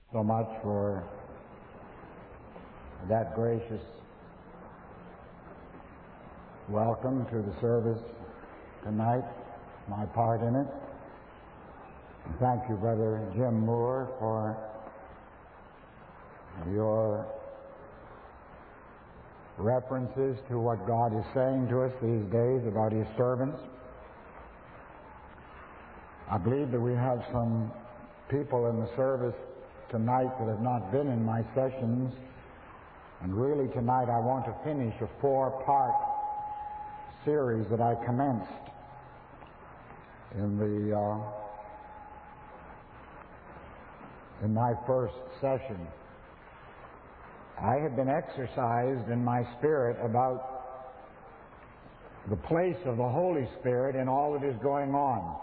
So much for that gracious welcome to the service tonight, my part in it. Thank you, Brother Jim Moore, for your references to what God is saying to us these days about His servants. I believe that we have some people in the service tonight that have not been in my sessions, and really tonight I want to finish a four-part series that I commenced in my first session. I have been exercised in my spirit about the place of the Holy Spirit in all that is going on.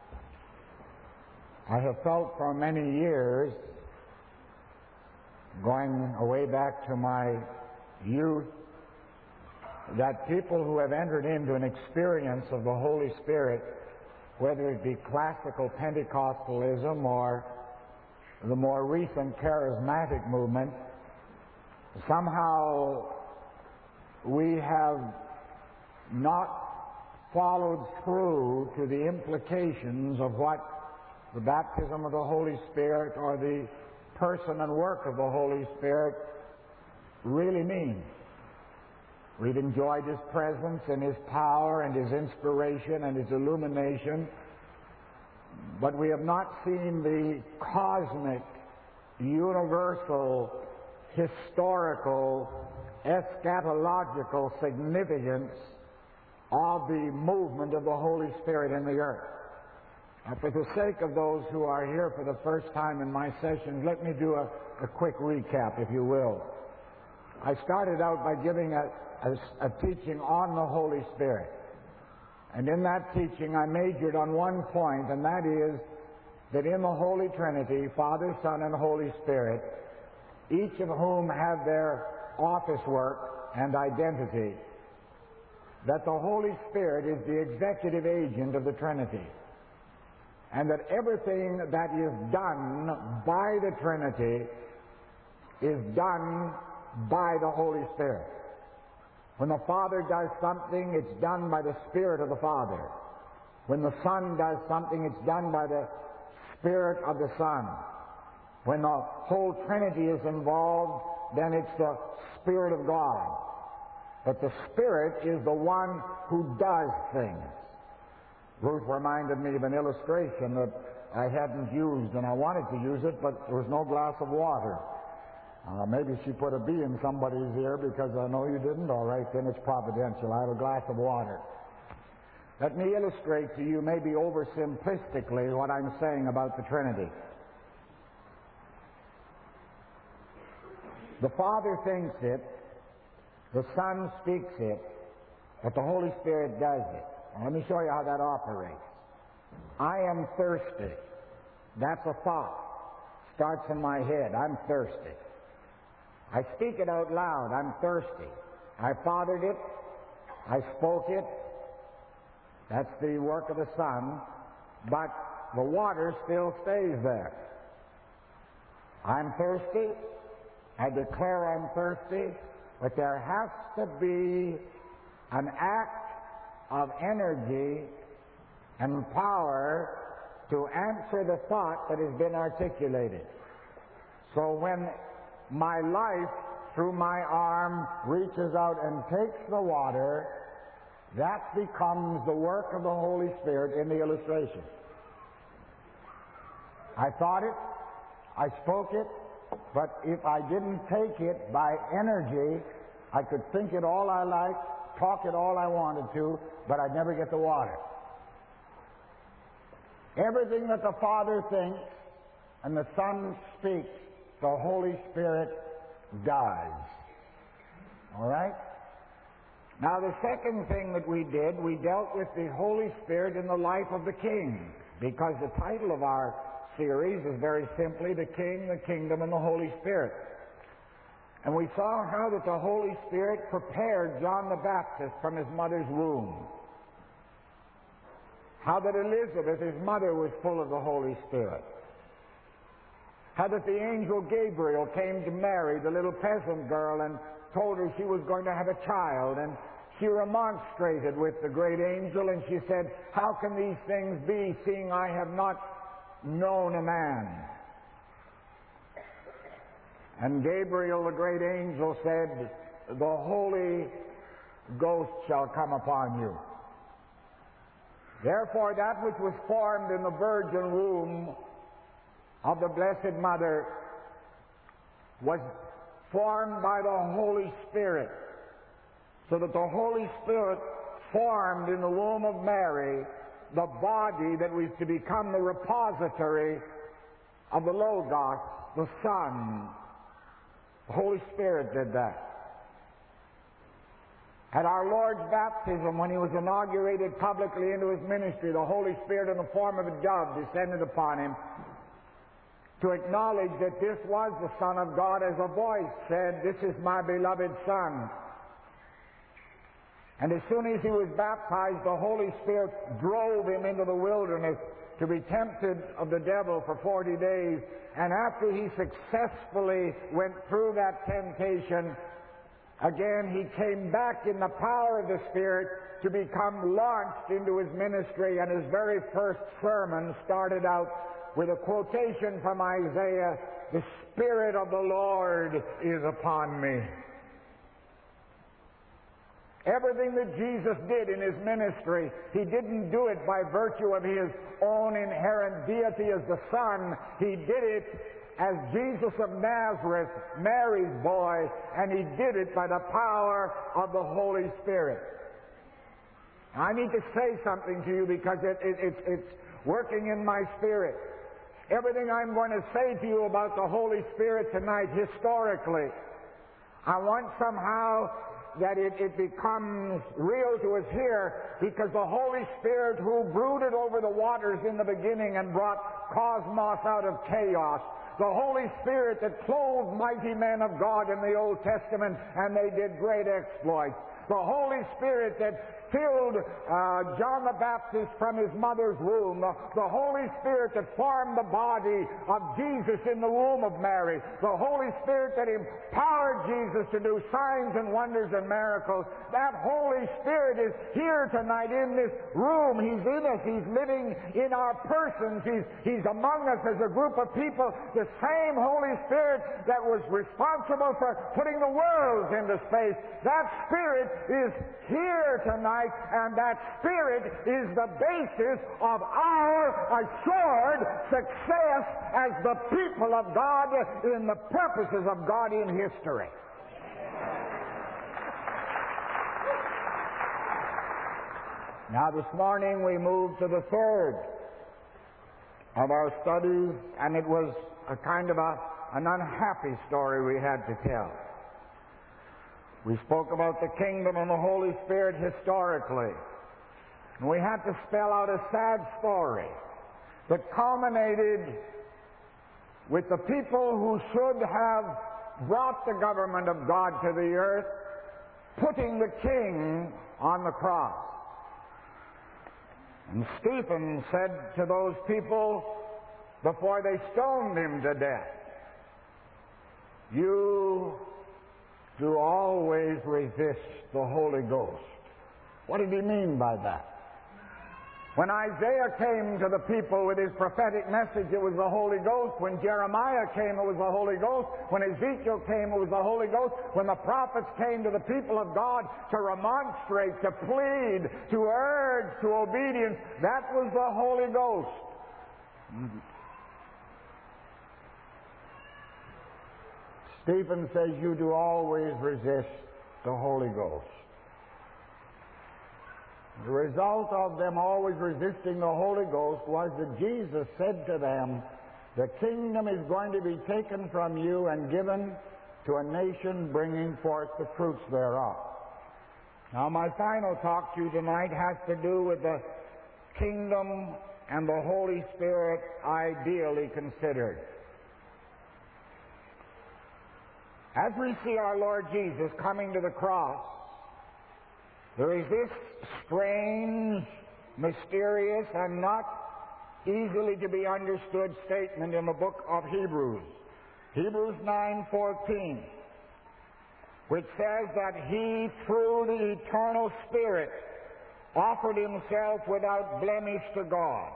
I have felt for many years, going way back to my youth, that people who have entered into an experience of the Holy Spirit, whether it be classical Pentecostalism or the more recent charismatic movement, somehow we have not followed through to the implications of what the baptism of the Holy Spirit or the person and work of the Holy Spirit really means. We've enjoyed His presence and His power and His inspiration and His illumination, but we have not seen the cosmic, universal, historical, eschatological significance of the movement of the Holy Spirit in the earth. Now, for the sake of those who are here for the first time in my sessions, let me do a quick recap, if you will. I started out by giving a teaching on the Holy Spirit. And in that teaching, I majored on one point, and that is that in the Holy Trinity, Father, Son, and Holy Spirit, each of whom have their office work and identity, that the Holy Spirit is the executive agent of the Trinity, and that everything that is done by the Trinity is done by the Holy Spirit. When the Father does something, it's done by the Spirit of the Father. When the Son does something, it's done by the Spirit of the Son. When the whole Trinity is involved, then it's the Spirit of God. But the Spirit is the one who does things. Ruth reminded me of an illustration that I hadn't used, and I wanted to use it, but there was no glass of water. Maybe she put a bee in somebody's ear because I know you didn't. All right, then it's providential. I have a glass of water. Let me illustrate to you, maybe oversimplistically, what I'm saying about the Trinity. The Father thinks it, the Son speaks it, but the Holy Spirit does it. Now, let me show you how that operates. I am thirsty. That's a thought. Starts in my head. I'm thirsty. I speak it out loud. I'm thirsty. I fathered it. I spoke it. That's the work of the Son. But the water still stays there. I'm thirsty. I declare I'm thirsty. But there has to be an act of energy and power to answer the thought that has been articulated. So when my life, through my arm, reaches out and takes the water, that becomes the work of the Holy Spirit in the illustration. I thought it, I spoke it, but if I didn't take it by energy, I could think it all I liked, talk it all I wanted to, but I'd never get the water. Everything that the Father thinks and the Son speaks, the Holy Spirit does. All right? Now, the second thing that we did, we dealt with the Holy Spirit in the life of the King, because the title of our series is very simply The King, the Kingdom, and the Holy Spirit. And we saw how that the Holy Spirit prepared John the Baptist from his mother's womb. How that Elizabeth, his mother, was full of the Holy Spirit. how that the angel Gabriel came to Mary, the little peasant girl, and told her she was going to have a child, and she remonstrated with the great angel, and she said, "How can these things be, seeing I have not known a man?" And Gabriel, the great angel, said, "The Holy Ghost shall come upon you. Therefore, that which was formed in the virgin womb of the Blessed Mother was formed by the Holy Spirit, so that the Holy Spirit formed in the womb of Mary the body that was to become the repository of the Logos, the Son. The Holy Spirit did that. At our Lord's baptism, when he was inaugurated publicly into his ministry, the Holy Spirit in the form of a dove descended upon him to acknowledge that this was the Son of God, as a voice said, "This is my beloved Son." And as soon as he was baptized, the Holy Spirit drove him into the wilderness to be tempted of the devil for 40 days. And after he successfully went through that temptation, again he came back in the power of the Spirit to become launched into his ministry. And his very first sermon started out with a quotation from Isaiah, "The Spirit of the Lord is upon me." Everything that Jesus did in his ministry, he didn't do it by virtue of his own inherent deity as the Son. He did it as Jesus of Nazareth, Mary's boy, and he did it by the power of the Holy Spirit. I need to say something to you because it's working in my spirit. Everything I'm going to say to you about the Holy Spirit tonight, historically, I want somehow that it becomes real to us here, because the Holy Spirit, who brooded over the waters in the beginning and brought cosmos out of chaos, the Holy Spirit that clothed mighty men of God in the Old Testament, and they did great exploits, the Holy Spirit that filled John the Baptist from his mother's womb, the Holy Spirit that formed the body of Jesus in the womb of Mary, the Holy Spirit that empowered Jesus to do signs and wonders and miracles, that Holy Spirit is here tonight in this room. He's in us. He's living in our persons. He's among us as a group of people. The same Holy Spirit that was responsible for putting the worlds into space, that Spirit is here tonight. And that Spirit is the basis of our assured success as the people of God in the purposes of God in history. Now this morning we moved to the third of our studies, and it was a kind of an unhappy story we had to tell. We spoke about the kingdom and the Holy Spirit historically. And we had to spell out a sad story that culminated with the people who should have brought the government of God to the earth, putting the king on the cross. And Stephen said to those people before they stoned him to death, "You do always resist the Holy Ghost." What did he mean by that? When Isaiah came to the people with his prophetic message, it was the Holy Ghost. When Jeremiah came, it was the Holy Ghost. When Ezekiel came, it was the Holy Ghost. When the prophets came to the people of God to remonstrate, to plead, to urge to obedience, that was the Holy Ghost. Stephen says, "You do always resist the Holy Ghost." The result of them always resisting the Holy Ghost was that Jesus said to them, "The kingdom is going to be taken from you and given to a nation bringing forth the fruits thereof." Now my final talk to you tonight has to do with the kingdom and the Holy Spirit ideally considered. As we see our Lord Jesus coming to the cross, there is this strange, mysterious, and not easily to be understood statement in the book of Hebrews. Hebrews 9:14, which says that He, through the eternal Spirit, offered Himself without blemish to God.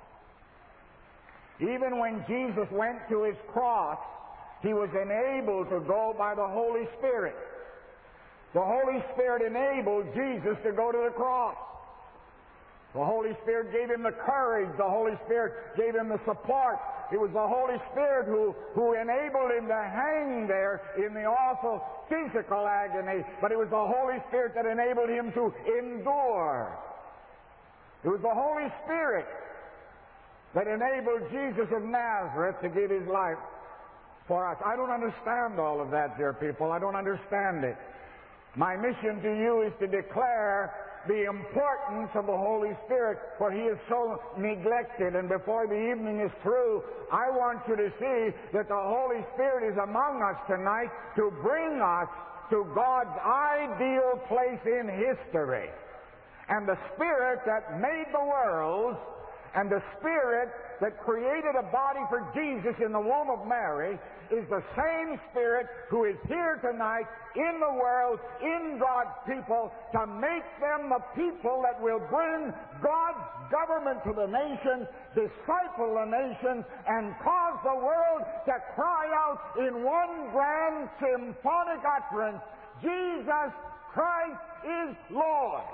Even when Jesus went to His cross, He was enabled to go by the Holy Spirit. The Holy Spirit enabled Jesus to go to the cross. The Holy Spirit gave Him the courage. The Holy Spirit gave Him the support. It was the Holy Spirit who enabled Him to hang there in the awful physical agony, but it was the Holy Spirit that enabled Him to endure. It was the Holy Spirit that enabled Jesus of Nazareth to give His life for us. I don't understand all of that, dear people. I don't understand it. My mission to you is to declare the importance of the Holy Spirit, for He is so neglected. And before the evening is through, I want you to see that the Holy Spirit is among us tonight to bring us to God's ideal place in history. And the Spirit that made the world, and the Spirit that created a body for Jesus in the womb of Mary, is the same Spirit who is here tonight in the world, in God's people, to make them the people that will bring God's government to the nations, disciple the nations, and cause the world to cry out in one grand symphonic utterance, Jesus Christ is Lord.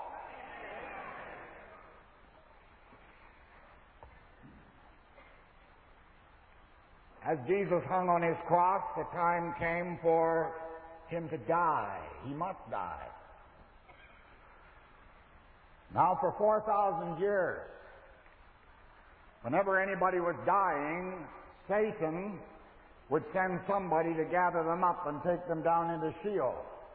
As Jesus hung on His cross, the time came for Him to die. He must die. Now, for 4,000 years, whenever anybody was dying, Satan would send somebody to gather them up and take them down into Sheol.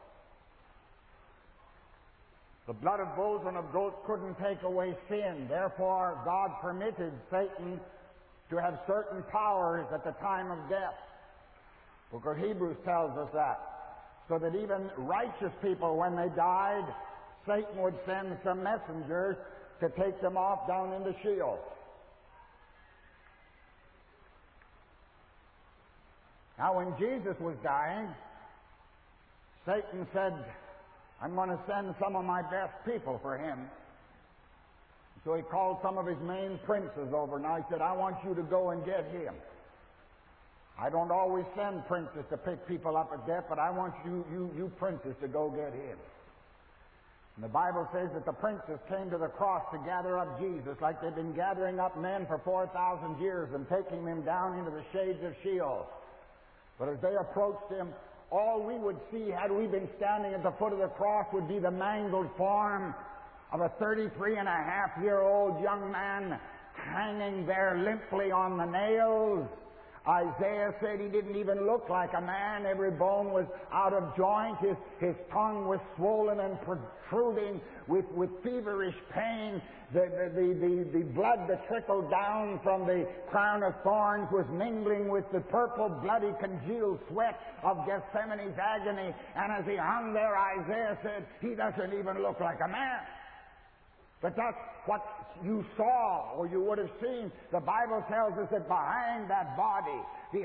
The blood of bulls and of goats couldn't take away sin. Therefore, God permitted Satan to have certain powers at the time of death. The book of Hebrews tells us that. So that even righteous people, when they died, Satan would send some messengers to take them off down into Sheol. Now, when Jesus was dying, Satan said, I'm going to send some of my best people for Him. So he called some of his main princes over. Now he said, I want you to go and get him. I don't always send princes to pick people up at death, but I want you princes to go get him. And the Bible says that the princes came to the cross to gather up Jesus, like they've been gathering up men for 4,000 years and taking them down into the shades of Sheol. But as they approached Him, all we would see, had we been standing at the foot of the cross, would be the mangled form of a 33-and-a-half-year-old young man hanging there limply on the nails. Isaiah said he didn't even look like a man. Every bone was out of joint. His tongue was swollen and protruding with feverish pain. The blood that trickled down from the crown of thorns was mingling with the purple, bloody, congealed sweat of Gethsemane's agony. And as he hung there, Isaiah said, he doesn't even look like a man. But that's what you saw, or you would have seen. The Bible tells us that behind that body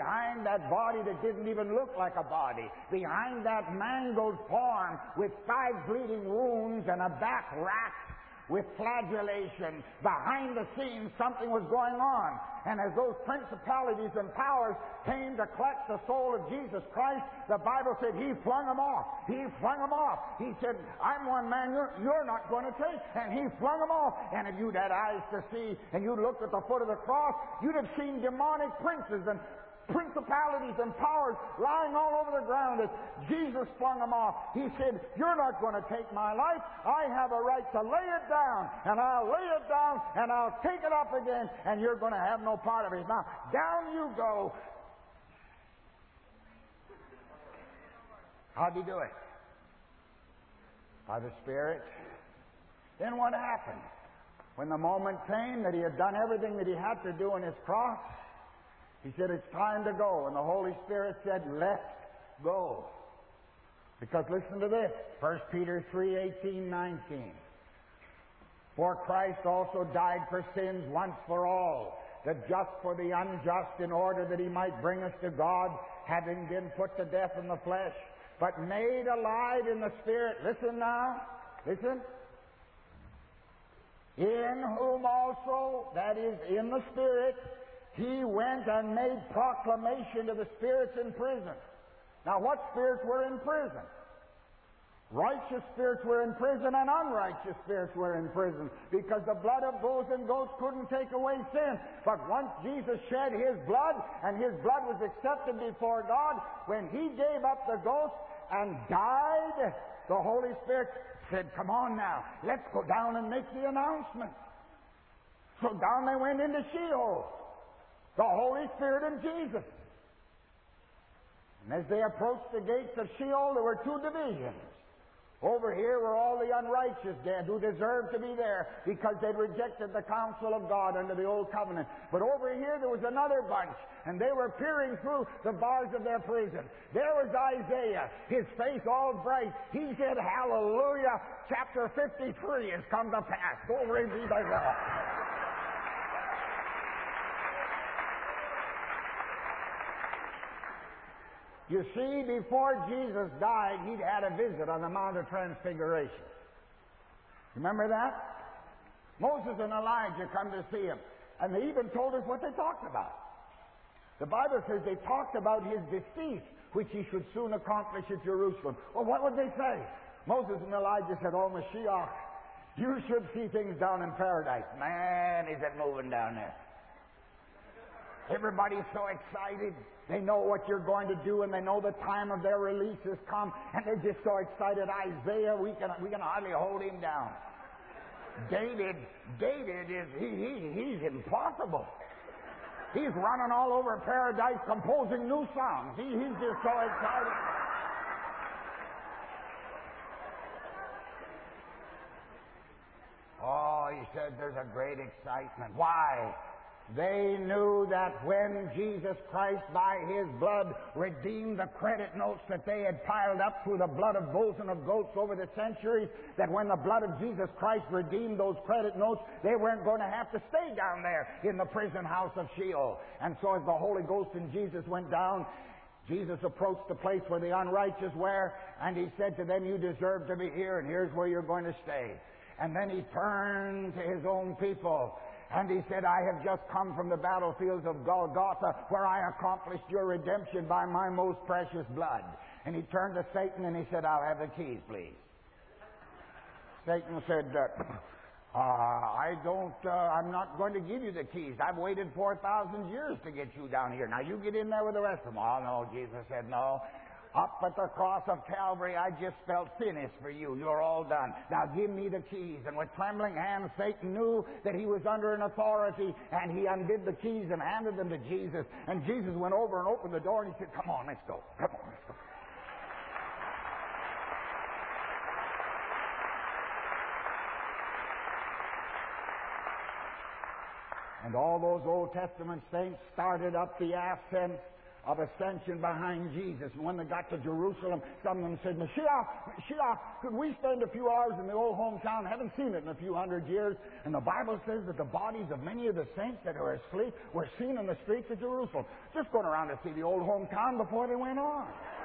that didn't even look like a body, behind that mangled form with 5 bleeding wounds and a back racked with flagellation, behind the scenes something was going on. And as those principalities and powers came to collect the soul of Jesus Christ, the Bible said He flung them off. He flung them off. He said, I'm one man you're not going to take. And He flung them off. And if you'd had eyes to see and you'd looked at the foot of the cross, you'd have seen demonic princes and principalities and powers lying all over the ground as Jesus flung them off. He said, you're not going to take my life. I have a right to lay it down, and I'll lay it down, and I'll take it up again, and you're going to have no part of it. Now, down you go. How'd He do it? By the Spirit. Then what happened? When the moment came that He had done everything that He had to do on His cross, He said, it's time to go. And the Holy Spirit said, let's go. Because listen to this, 1 Peter 3:18-19. For Christ also died for sins once for all, the just for the unjust, in order that he might bring us to God, having been put to death in the flesh, but made alive in the Spirit. Listen now. Listen. In whom also, that is, in the Spirit, he went and made proclamation to the spirits in prison. Now, what spirits were in prison? Righteous spirits were in prison and unrighteous spirits were in prison, because the blood of bulls and goats couldn't take away sin. But once Jesus shed his blood, and his blood was accepted before God, when he gave up the ghost and died, the Holy Spirit said, come on now, let's go down and make the announcement. So down they went into Sheol, the Holy Spirit and Jesus. And as they approached the gates of Sheol, there were two divisions. Over here were all the unrighteous dead who deserved to be there because they'd rejected the counsel of God under the old covenant. But over here there was another bunch, and they were peering through the bars of their prison. There was Isaiah, his face all bright. He said, hallelujah, chapter 53 has come to pass. Glory be to God. You see, before Jesus died, he'd had a visit on the Mount of Transfiguration. Remember that? Moses and Elijah come to see him, and they even told us what they talked about. The Bible says they talked about his decease, which he should soon accomplish at Jerusalem. Well, what would they say? Moses and Elijah said, oh, Mashiach, you should see things down in paradise. Man, is it moving down there. Everybody's so excited. They know what you're going to do, and they know the time of their release has come, and they're just so excited. Isaiah, we can hardly hold him down. David is he's impossible. He's running all over paradise composing new songs. He's just so excited. Oh, he said there's a great excitement. Why? They knew that when Jesus Christ, by his blood, redeemed the credit notes that they had piled up through the blood of bulls and of goats over the centuries, that when the blood of Jesus Christ redeemed those credit notes, they weren't going to have to stay down there in the prison house of Sheol. And so as the Holy Ghost and Jesus went down, Jesus approached the place where the unrighteous were, and he said to them, you deserve to be here, and here's where you're going to stay. And then he turned to his own people, and he said, I have just come from the battlefields of Golgotha, where I accomplished your redemption by my most precious blood. And he turned to Satan and he said, I'll have the keys, please. Satan said, I'm not going to give you the keys. I've waited 4,000 years to get you down here. Now you get in there with the rest of them. Oh, no, Jesus said, no. Up at the cross of Calvary, I just felt finished for you. You're all done. Now give me the keys. And with trembling hands, Satan knew that he was under an authority, and he undid the keys and handed them to Jesus. And Jesus went over and opened the door, and he said, come on, let's go. Come on, let's go. And all those Old Testament saints started up the ascent of ascension behind Jesus. And when they got to Jerusalem, some of them said, Mashiach, could we spend a few hours in the old hometown? I haven't seen it in a few hundred years. And the Bible says that the bodies of many of the saints that are asleep were seen in the streets of Jerusalem, just going around to see the old hometown before they went on.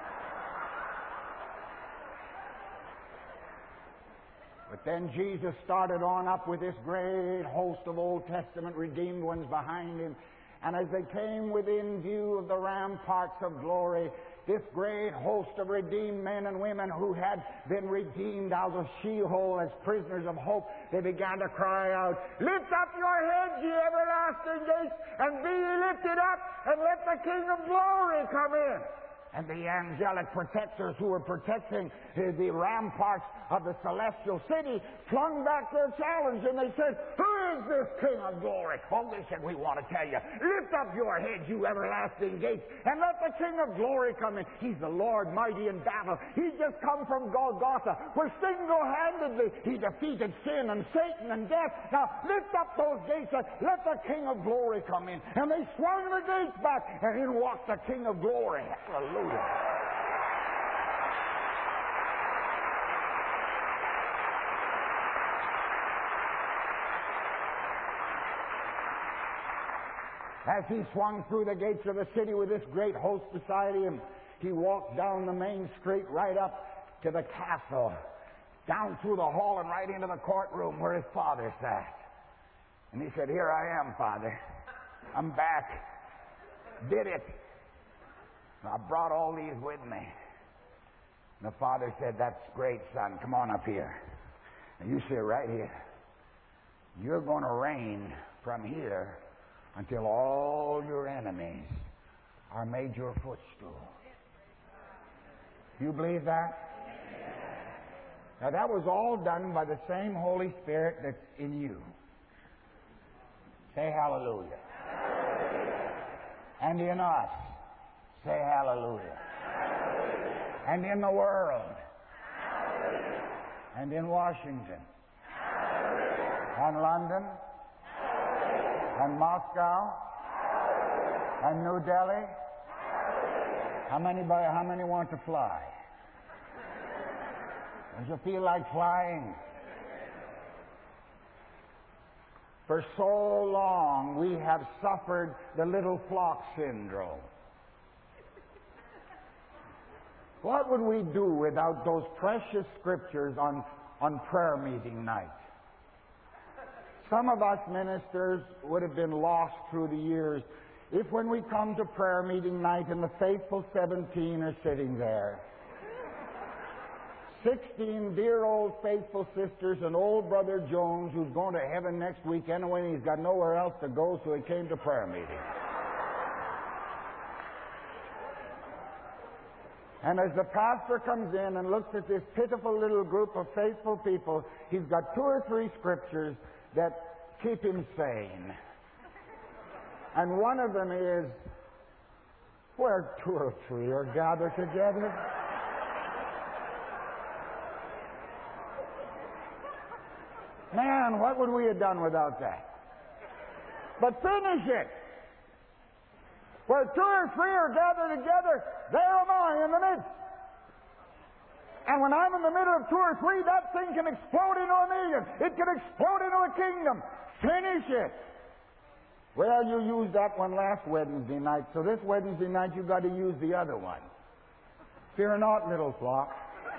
But then Jesus started on up with this great host of Old Testament redeemed ones behind him. And as they came within view of the ramparts of glory, this great host of redeemed men and women who had been redeemed out of Sheol as prisoners of hope, they began to cry out, lift up your heads, ye everlasting gates, and be ye lifted up, and let the King of glory come in. And the angelic protectors who were protecting the ramparts of the celestial city flung back their challenge, and they said, who is this King of glory? Oh, they said, we want to tell you, lift up your heads, you everlasting gates, and let the King of glory come in. He's the Lord mighty in battle. He's just come from Golgotha, where single-handedly he defeated sin and Satan and death. Now lift up those gates and let the King of glory come in. And they swung the gates back, and in walked the King of glory. Hallelujah. as he swung through the gates of the city with this great host beside him, he walked down the main street right up to the castle, down through the hall and right into the courtroom where his father sat. And he said, "Here I am, Father. I'm back. Did it. I brought all these with me." And the father said, "That's great, son. Come on up here. And you sit right here. You're going to reign from here until all your enemies are made your footstool." You believe that? Now that was all done by the same Holy Spirit that's in you. Say hallelujah. And in us. Say hallelujah. And in the world. And in Washington. And London. And Moscow. And New Delhi. How many want to fly? Does you feel like flying? For so long we have suffered the little flock syndrome. What would we do without those precious scriptures on prayer meeting night? Some of us ministers would have been lost through the years if when we come to prayer meeting night and the faithful 17 are sitting there, 16 dear old faithful sisters and old Brother Jones, who's going to heaven next week anyway, and he's got nowhere else to go, so he came to prayer meeting. And as the pastor comes in and looks at this pitiful little group of faithful people, he's got 2 or 3 scriptures that keep him sane. And one of them is, where 2 or 3 are gathered together. Man, what would we have done without that? But finish it. Where 2 or 3 are gathered together, there am I in the midst. And when I'm in the middle of 2 or 3, that thing can explode into a million. It can explode into a kingdom. Finish it. Well, you used that one last Wednesday night, so this Wednesday night you've got to use the other one. Fear not, little flock.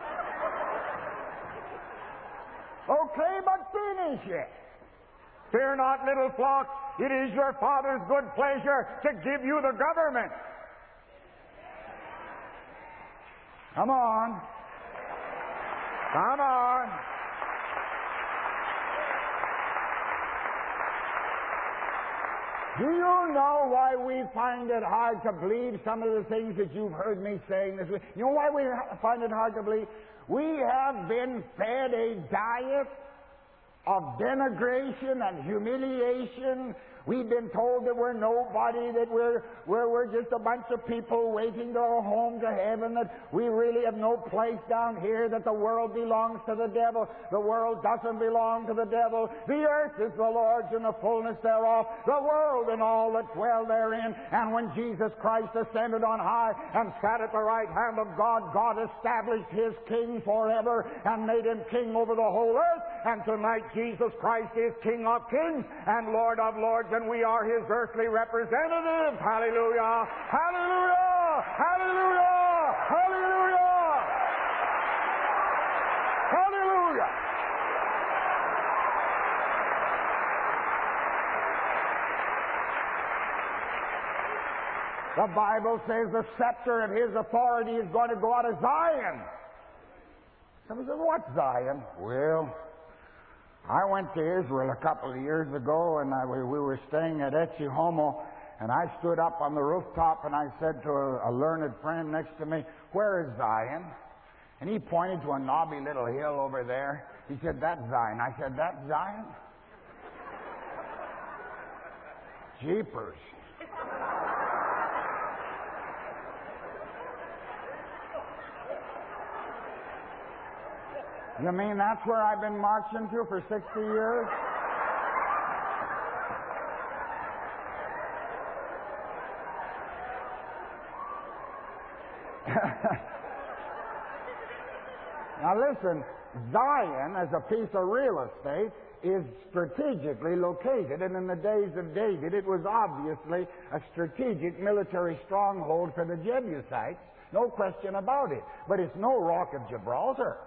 Okay, but finish it. Fear not, little flock. It is your Father's good pleasure to give you the government. Come on. Come on. Do you know why we find it hard to believe some of the things that you've heard me saying this week? You know why we find it hard to believe? We have been fed a diet of denigration and humiliation. We've been told that we're nobody, that we're just a bunch of people waiting to go home to heaven, that we really have no place down here, that the world belongs to the devil. The world doesn't belong to the devil. The earth is the Lord's and the fullness thereof, the world and all that dwell therein. And when Jesus Christ ascended on high and sat at the right hand of God, God established His king forever and made Him king over the whole earth. And tonight Jesus Christ is King of kings and Lord of lords, and we are His earthly representatives. Hallelujah! Hallelujah! Hallelujah! Hallelujah! Hallelujah! The Bible says the scepter of His authority is going to go out of Zion. Somebody says, "What's Zion?" Well, I went to Israel a couple of years ago, and we were staying at Etsi Homo, and I stood up on the rooftop and I said to a learned friend next to me, "Where is Zion?" And he pointed to a knobby little hill over there. He said, "That's Zion." I said, "That's Zion?" Jeepers. You mean that's where I've been marching to for 60 years? Now listen, Zion as a piece of real estate is strategically located, and in the days of David it was obviously a strategic military stronghold for the Jebusites, no question about it. But it's no Rock of Gibraltar.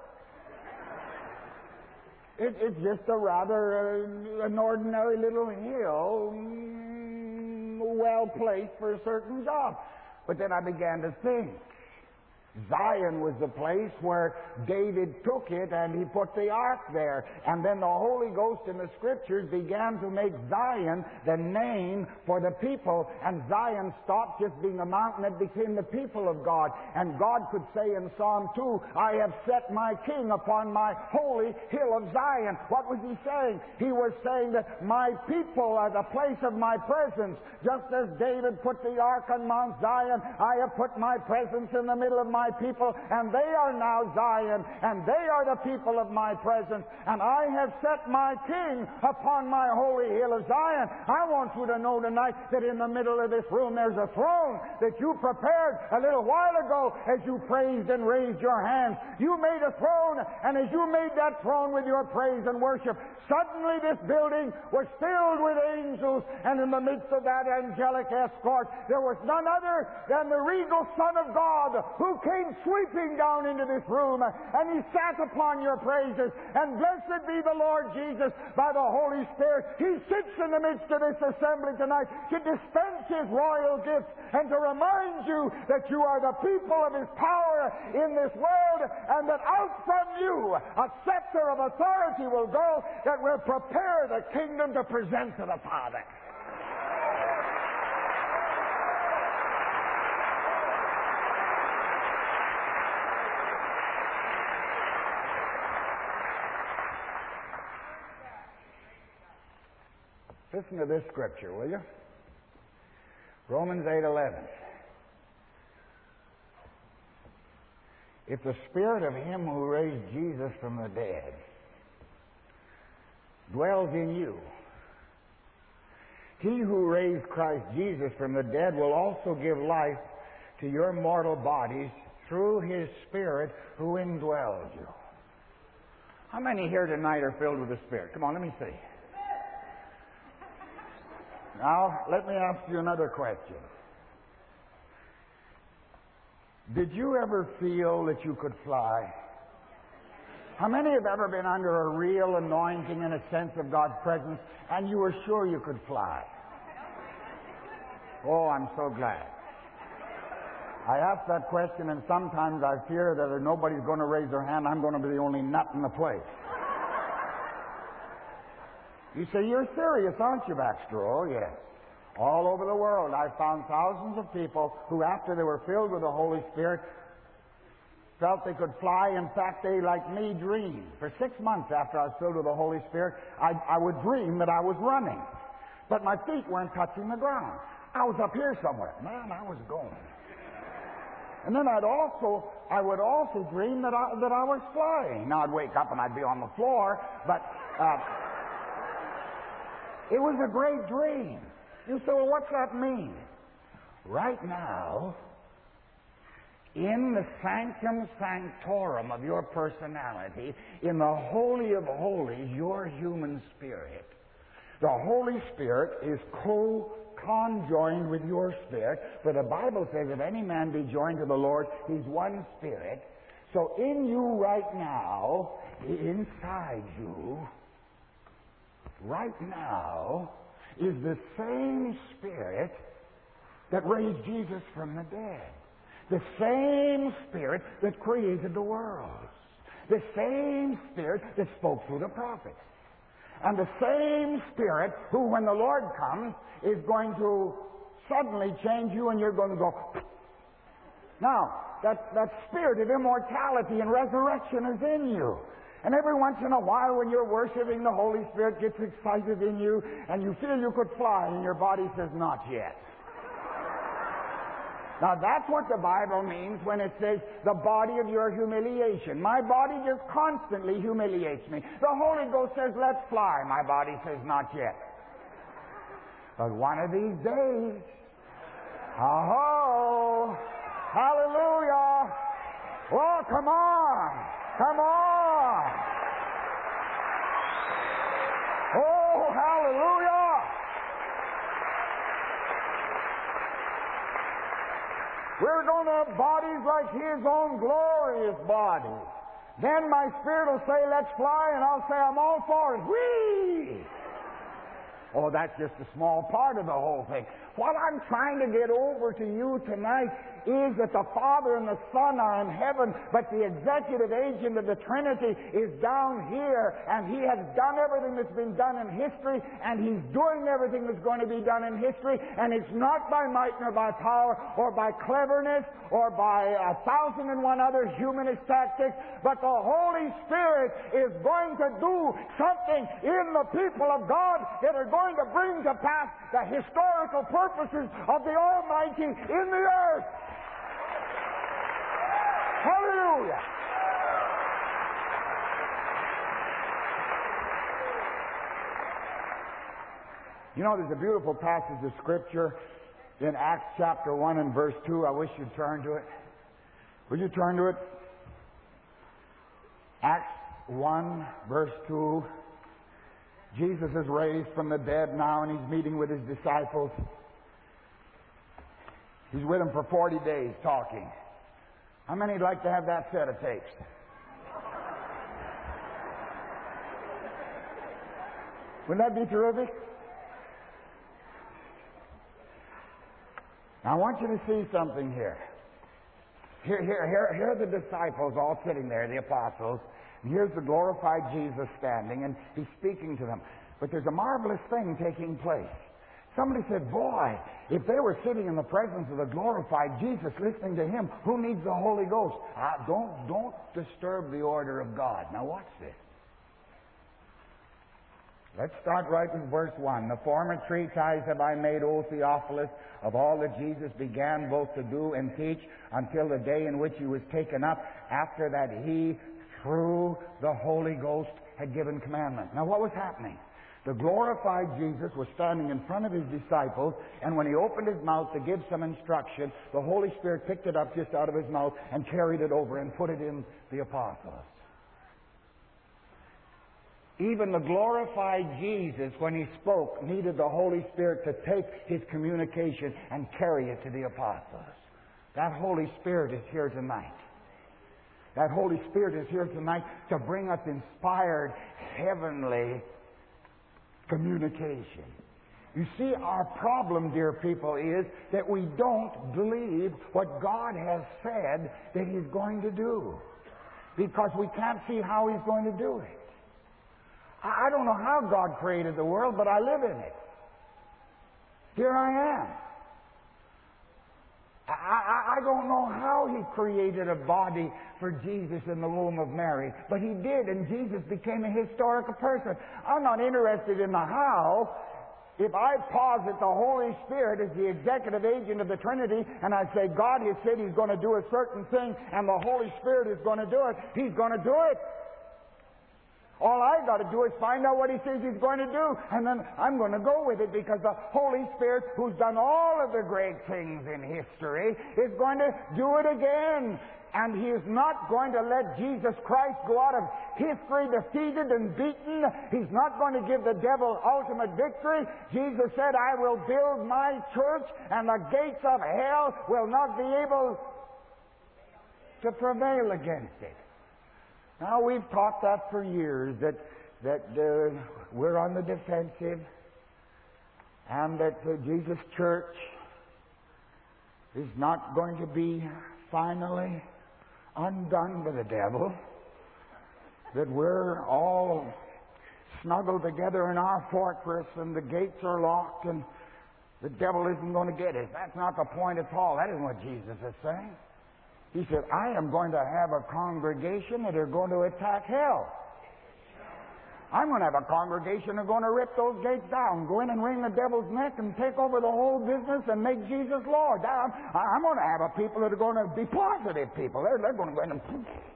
It's just a rather an ordinary little hill, well placed for a certain job. But then I began to think, Zion was the place where David took it and he put the ark there. And then the Holy Ghost in the Scriptures began to make Zion the name for the people. And Zion stopped just being a mountain, it became the people of God. And God could say in Psalm 2, I have set my king upon my holy hill of Zion. What was he saying? He was saying that my people are the place of my presence. Just as David put the ark on Mount Zion, I have put my presence in the middle of my people, and they are now Zion, and they are the people of my presence, and I have set my king upon my holy hill of Zion. I want you to know tonight that in the middle of this room there's a throne that you prepared a little while ago as you praised and raised your hands. You made a throne, and as you made that throne with your praise and worship, suddenly this building was filled with angels, and in the midst of that angelic escort there was none other than the regal Son of God, who came sweeping down into this room, and he sat upon your praises. And blessed be the Lord Jesus by the Holy Spirit. He sits in the midst of this assembly tonight to dispense his royal gifts and to remind you that you are the people of his power in this world, and that out from you a scepter of authority will go that will prepare the kingdom to present to the Father. Listen to this scripture, will you? Romans 8:11. If the Spirit of him who raised Jesus from the dead dwells in you, he who raised Christ Jesus from the dead will also give life to your mortal bodies through his Spirit who indwells you. How many here tonight are filled with the Spirit? Come on, let me see. Now, let me ask you another question. Did you ever feel that you could fly? How many have ever been under a real anointing and a sense of God's presence, and you were sure you could fly? Oh, I'm so glad. I ask that question, and sometimes I fear that if nobody's going to raise their hand, I'm going to be the only nut in the place. You say, you're serious, aren't you, Baxter? Oh, yes. All over the world, I've found thousands of people who, after they were filled with the Holy Spirit, felt they could fly. In fact, they, like me, dreamed. For 6 months after I was filled with the Holy Spirit, I would dream that I was running. But my feet weren't touching the ground. I was up here somewhere. Man, I was going. And then I would also dream that I was flying. Now, I'd wake up and I'd be on the floor, but it was a great dream. You say, well, what's that mean? Right now, in the sanctum sanctorum of your personality, in the Holy of Holies, your human spirit, the Holy Spirit is conjoined with your spirit. For the Bible says, if any man be joined to the Lord, he's one spirit. So in you right now, inside you, right now, is the same Spirit that raised Jesus from the dead. The same Spirit that created the world. The same Spirit that spoke through the prophets. And the same Spirit who, when the Lord comes, is going to suddenly change you and you're going to go. Now, that Spirit of immortality and resurrection is in you. And every once in a while when you're worshiping, the Holy Spirit gets excited in you and you feel you could fly and your body says, not yet. Now that's what the Bible means when it says the body of your humiliation. My body just constantly humiliates me. The Holy Ghost says, let's fly. My body says, not yet. But one of these days, oh, hallelujah. Oh, come on. Come on. We're going to have bodies like His own glorious body. Then my spirit will say, let's fly, and I'll say, I'm all for it. Whee! Oh, that's just a small part of the whole thing. What I'm trying to get over to you tonight is that the Father and the Son are in heaven, but the executive agent of the Trinity is down here, and He has done everything that's been done in history, and He's doing everything that's going to be done in history, and it's not by might nor by power or by cleverness or by 1,001 other humanist tactics, but the Holy Spirit is going to do something in the people of God that are going to bring to pass the historical purposes of the Almighty in the earth. Hallelujah! You know, there's a beautiful passage of Scripture in Acts chapter 1 and verse 2. I wish you'd turn to it. Would you turn to it? Acts 1, verse 2. Jesus is raised from the dead now, and He's meeting with His disciples. He's with them for 40 days talking. How many would like to have that set of tapes? Wouldn't that be terrific? Now, I want you to see something here. Here are the disciples all sitting there, the apostles. And here's the glorified Jesus standing, and He's speaking to them. But there's a marvelous thing taking place. Somebody said, boy, if they were sitting in the presence of the glorified Jesus, listening to Him, who needs the Holy Ghost? Don't disturb the order of God. Now watch this. Let's start right with verse 1. The former treatise have I made, O Theophilus, of all that Jesus began both to do and teach until the day in which He was taken up, after that He, through the Holy Ghost, had given commandment. Now what was happening? The glorified Jesus was standing in front of His disciples, and when He opened His mouth to give some instruction, the Holy Spirit picked it up just out of His mouth and carried it over and put it in the apostles. Even the glorified Jesus, when He spoke, needed the Holy Spirit to take His communication and carry it to the apostles. That Holy Spirit is here tonight. That Holy Spirit is here tonight to bring us inspired, heavenly communication. You see, our problem, dear people, is that we don't believe what God has said that He's going to do, because we can't see how He's going to do it. I don't know how God created the world, but I live in it. Here I am. I don't know how He created a body for Jesus in the womb of Mary, but He did, and Jesus became a historical person. I'm not interested in the how. If I posit the Holy Spirit as the executive agent of the Trinity, and I say God has said He's going to do a certain thing, and the Holy Spirit is going to do it, He's going to do it. All I got to do is find out what He says He's going to do, and then I'm going to go with it, because the Holy Spirit, who's done all of the great things in history, is going to do it again. And He is not going to let Jesus Christ go out of history defeated and beaten. He's not going to give the devil ultimate victory. Jesus said, I will build my church, and the gates of hell will not be able to prevail against it. Now, we've taught that for years, that we're on the defensive, and that the Jesus Church is not going to be finally undone by the devil, that we're all snuggled together in our fortress and the gates are locked and the devil isn't going to get it. That's not the point at all. That isn't what Jesus is saying. He said, I am going to have a congregation that are going to attack hell. I'm going to have a congregation that are going to rip those gates down, go in and wring the devil's neck and take over the whole business and make Jesus Lord. I'm going to have a people that are going to be positive people. They're going to go in and...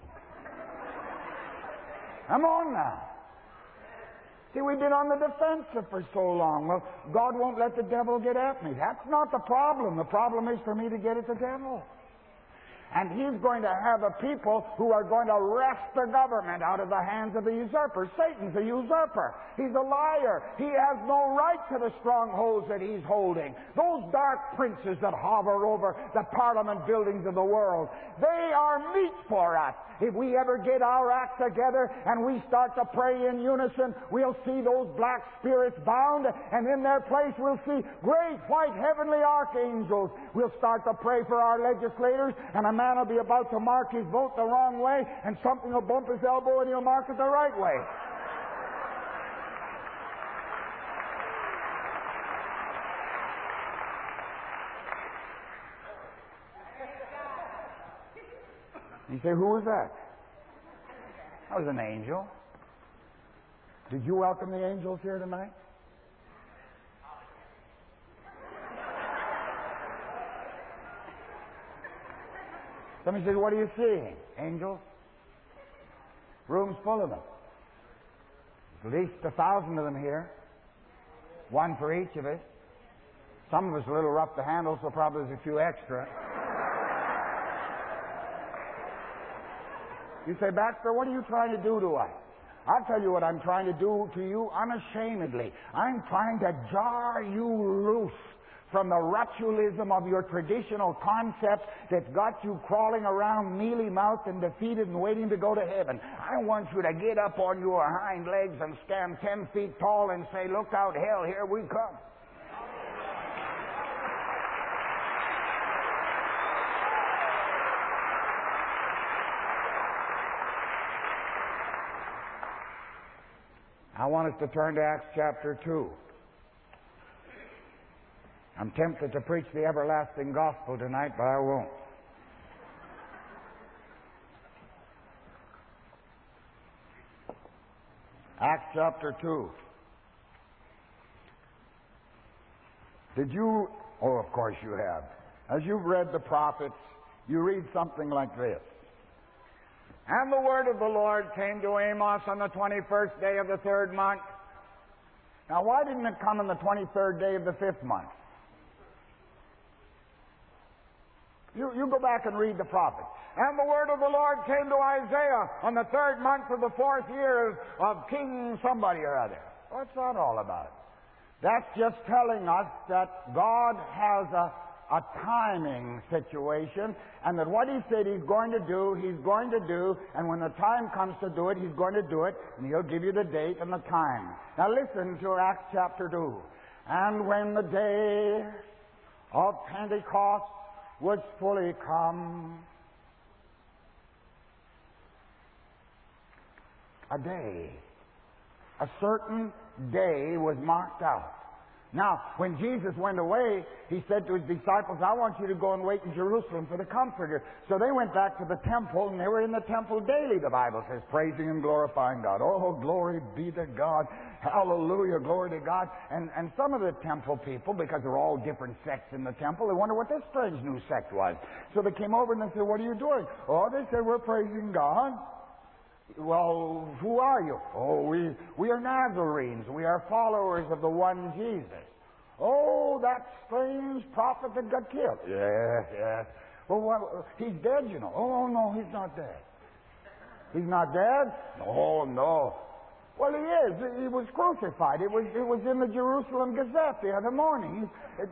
Come on now. See, we've been on the defensive for so long. Well, God won't let the devil get at me. That's not the problem. The problem is for me to get at the devil. And he's going to have a people who are going to wrest the government out of the hands of the usurper. Satan's a usurper. He's a liar. He has no right to the strongholds that he's holding. Those dark princes that hover over the parliament buildings of the world, they are meat for us. If we ever get our act together and we start to pray in unison, we'll see those black spirits bound, and in their place we'll see great white heavenly archangels. We'll start to pray for our legislators, and a man will be about to mark his vote the wrong way, and something will bump his elbow and he'll mark it the right way. You say, who was that? That was an angel. Did you welcome the angels here tonight? Somebody says, what are you seeing? Angels? Room's full of them. At least 1,000 of them here. One for each of us. Some of us are a little rough to handle, so probably there's a few extra. You say, Baxter, what are you trying to do to us? I'll tell you what I'm trying to do to you unashamedly. I'm trying to jar you loose from the ritualism of your traditional concept that's got you crawling around mealy-mouthed and defeated and waiting to go to heaven. I want you to get up on your hind legs and stand 10 feet tall and say, look out, hell, here we come. I want us to turn to Acts chapter 2. I'm tempted to preach the everlasting gospel tonight, but I won't. Acts chapter 2. Did you? Oh, of course you have. As you've read the prophets, you read something like this. And the word of the Lord came to Amos on the 21st day of the 3rd month. Now, why didn't it come on the 23rd day of the 5th month? You go back and read the prophet. And the word of the Lord came to Isaiah on the 3rd month of the 4th year of King somebody or other. What's that all about? That's just telling us that God has a timing situation, and that what he said he's going to do, and when the time comes to do it, he's going to do it, and he'll give you the date and the time. Now listen to Acts chapter 2. And when the day of Pentecost was fully come, a certain day was marked out. Now, when Jesus went away, he said to his disciples, I want you to go and wait in Jerusalem for the Comforter. So they went back to the temple, and they were in the temple daily, the Bible says, praising and glorifying God. Oh, glory be to God. Hallelujah, glory to God. And some of the temple people, because they're all different sects in the temple, they wonder what this strange new sect was. So they came over and they said, what are you doing? Oh, they said, we're praising God. Well, who are you? Oh, we are Nazarenes. We are followers of the one Jesus. Oh, that strange prophet that got killed. Yes. Well, he's dead, you know. Oh, no, he's not dead. He's not dead? Oh, no. Well, he is. He was crucified. It was in the Jerusalem Gazette the other morning.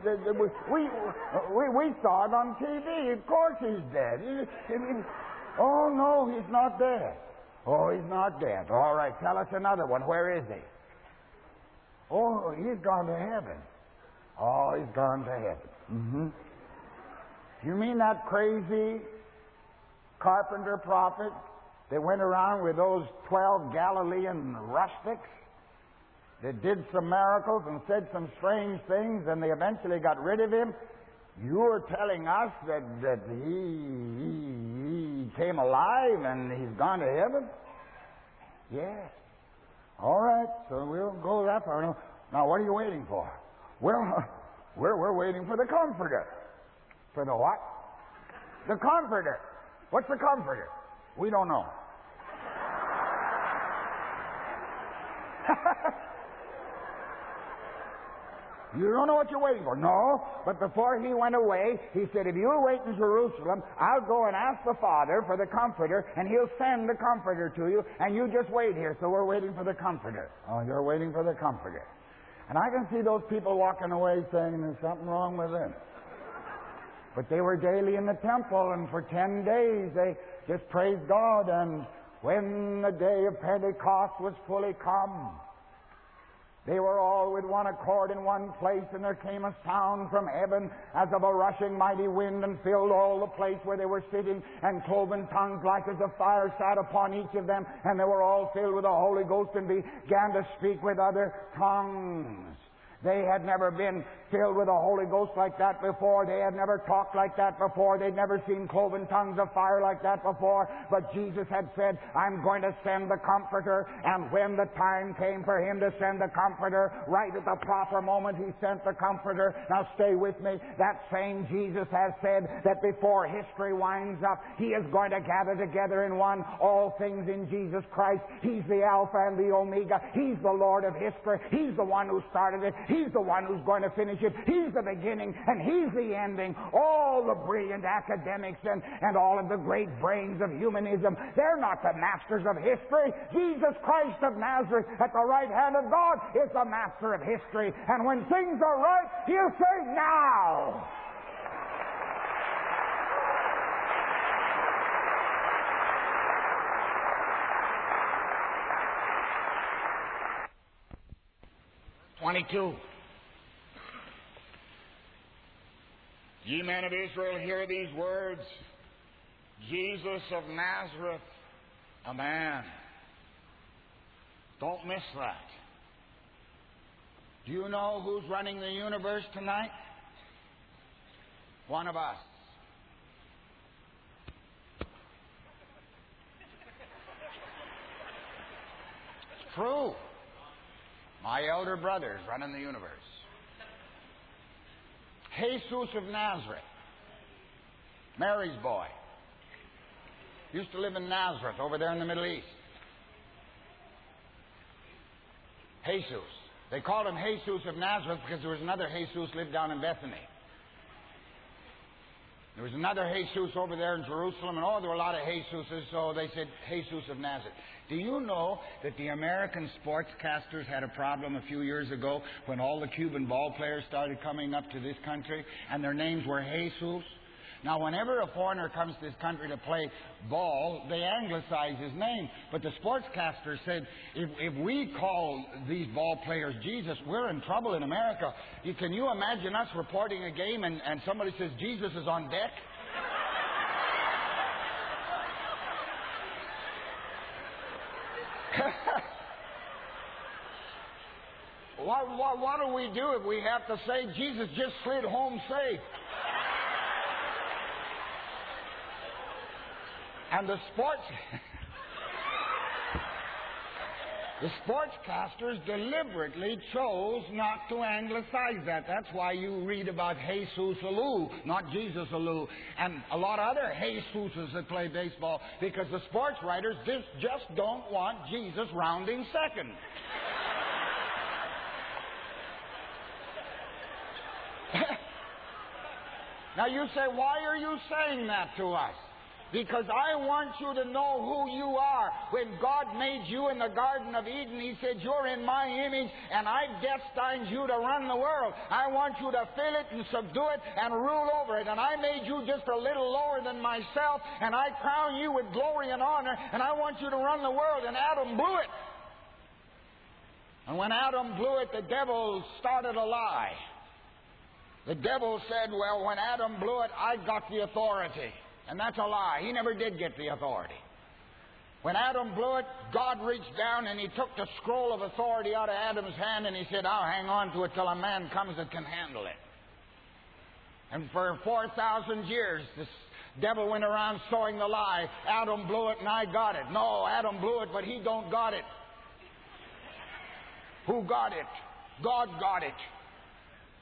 We saw it on TV. Of course he's dead. Oh, no, he's not dead. Oh, he's not dead. All right, tell us another one. Where is he? Oh, he's gone to heaven. Oh, he's gone to heaven. Mm-hmm. You mean that crazy carpenter prophet that went around with those 12 Galilean rustics that did some miracles and said some strange things, and they eventually got rid of him? You're telling us that he came alive and he's gone to heaven? Yes. All right, so we'll go that far. Now, what are you waiting for? Well, we're waiting for the Comforter. For the what? The Comforter. What's the Comforter? We don't know. You don't know what you're waiting for. No, but before he went away, he said, if you wait in Jerusalem, I'll go and ask the Father for the Comforter, and he'll send the Comforter to you, and you just wait here. So we're waiting for the Comforter. Oh, you're waiting for the Comforter. And I can see those people walking away saying there's something wrong with them. But they were daily in the temple, and for 10 days they just praised God. And when the day of Pentecost was fully come, they were all with one accord in one place, and there came a sound from heaven as of a rushing mighty wind, and filled all the place where they were sitting, and cloven tongues like as of fire sat upon each of them, and they were all filled with the Holy Ghost, and began to speak with other tongues. They had never been filled with the Holy Ghost like that before. They had never talked like that before. They'd never seen cloven tongues of fire like that before. But Jesus had said, I'm going to send the Comforter. And when the time came for him to send the Comforter, right at the proper moment, he sent the Comforter. Now stay with me. That same Jesus has said that before history winds up, he is going to gather together in one all things in Jesus Christ. He's the Alpha and the Omega. He's the Lord of history. He's the one who started it. He's the one who's going to finish it. He's the beginning and he's the ending. All the brilliant academics and all of the great brains of humanism, they're not the masters of history. Jesus Christ of Nazareth at the right hand of God is the master of history. And when things are right, he'll say, now. "22. Ye men of Israel, hear these words. Jesus of Nazareth, a man." Don't miss that. Do you know who's running the universe tonight? One of us. It's true. My elder brother is running the universe. Jesus of Nazareth, Mary's boy, used to live in Nazareth over there in the Middle East. Jesus. They called him Jesus of Nazareth because there was another Jesus lived down in Bethany. There was another Jesus over there in Jerusalem, and there were a lot of Jesuses, so they said Jesus of Nazareth. Do you know that the American sportscasters had a problem a few years ago when all the Cuban ball players started coming up to this country, and their names were Jesus? Now, whenever a foreigner comes to this country to play ball, they anglicize his name. But the sportscaster said, if we call these ball players Jesus, we're in trouble in America. Can you imagine us reporting a game and somebody says Jesus is on deck? What do we do if we have to say Jesus just slid home safe? And the sportscasters deliberately chose not to anglicize that. That's why you read about Jesus Alou, not Jesus Alou, and a lot of other Jesuses that play baseball, because the sports writers just don't want Jesus rounding second. Now you say, why are you saying that to us? Because I want you to know who you are. When God made you in the Garden of Eden, He said, you're in my image, and I've destined you to run the world. I want you to fill it and subdue it and rule over it. And I made you just a little lower than myself, and I crown you with glory and honor, and I want you to run the world. And Adam blew it. And when Adam blew it, the devil started a lie. The devil said, well, when Adam blew it, I got the authority. And that's a lie. He never did get the authority. When Adam blew it, God reached down and He took the scroll of authority out of Adam's hand, and He said, I'll hang on to it till a man comes that can handle it. And for 4,000 years, this devil went around sowing the lie. Adam blew it and I got it. No, Adam blew it, but he don't got it. Who got it? God got it.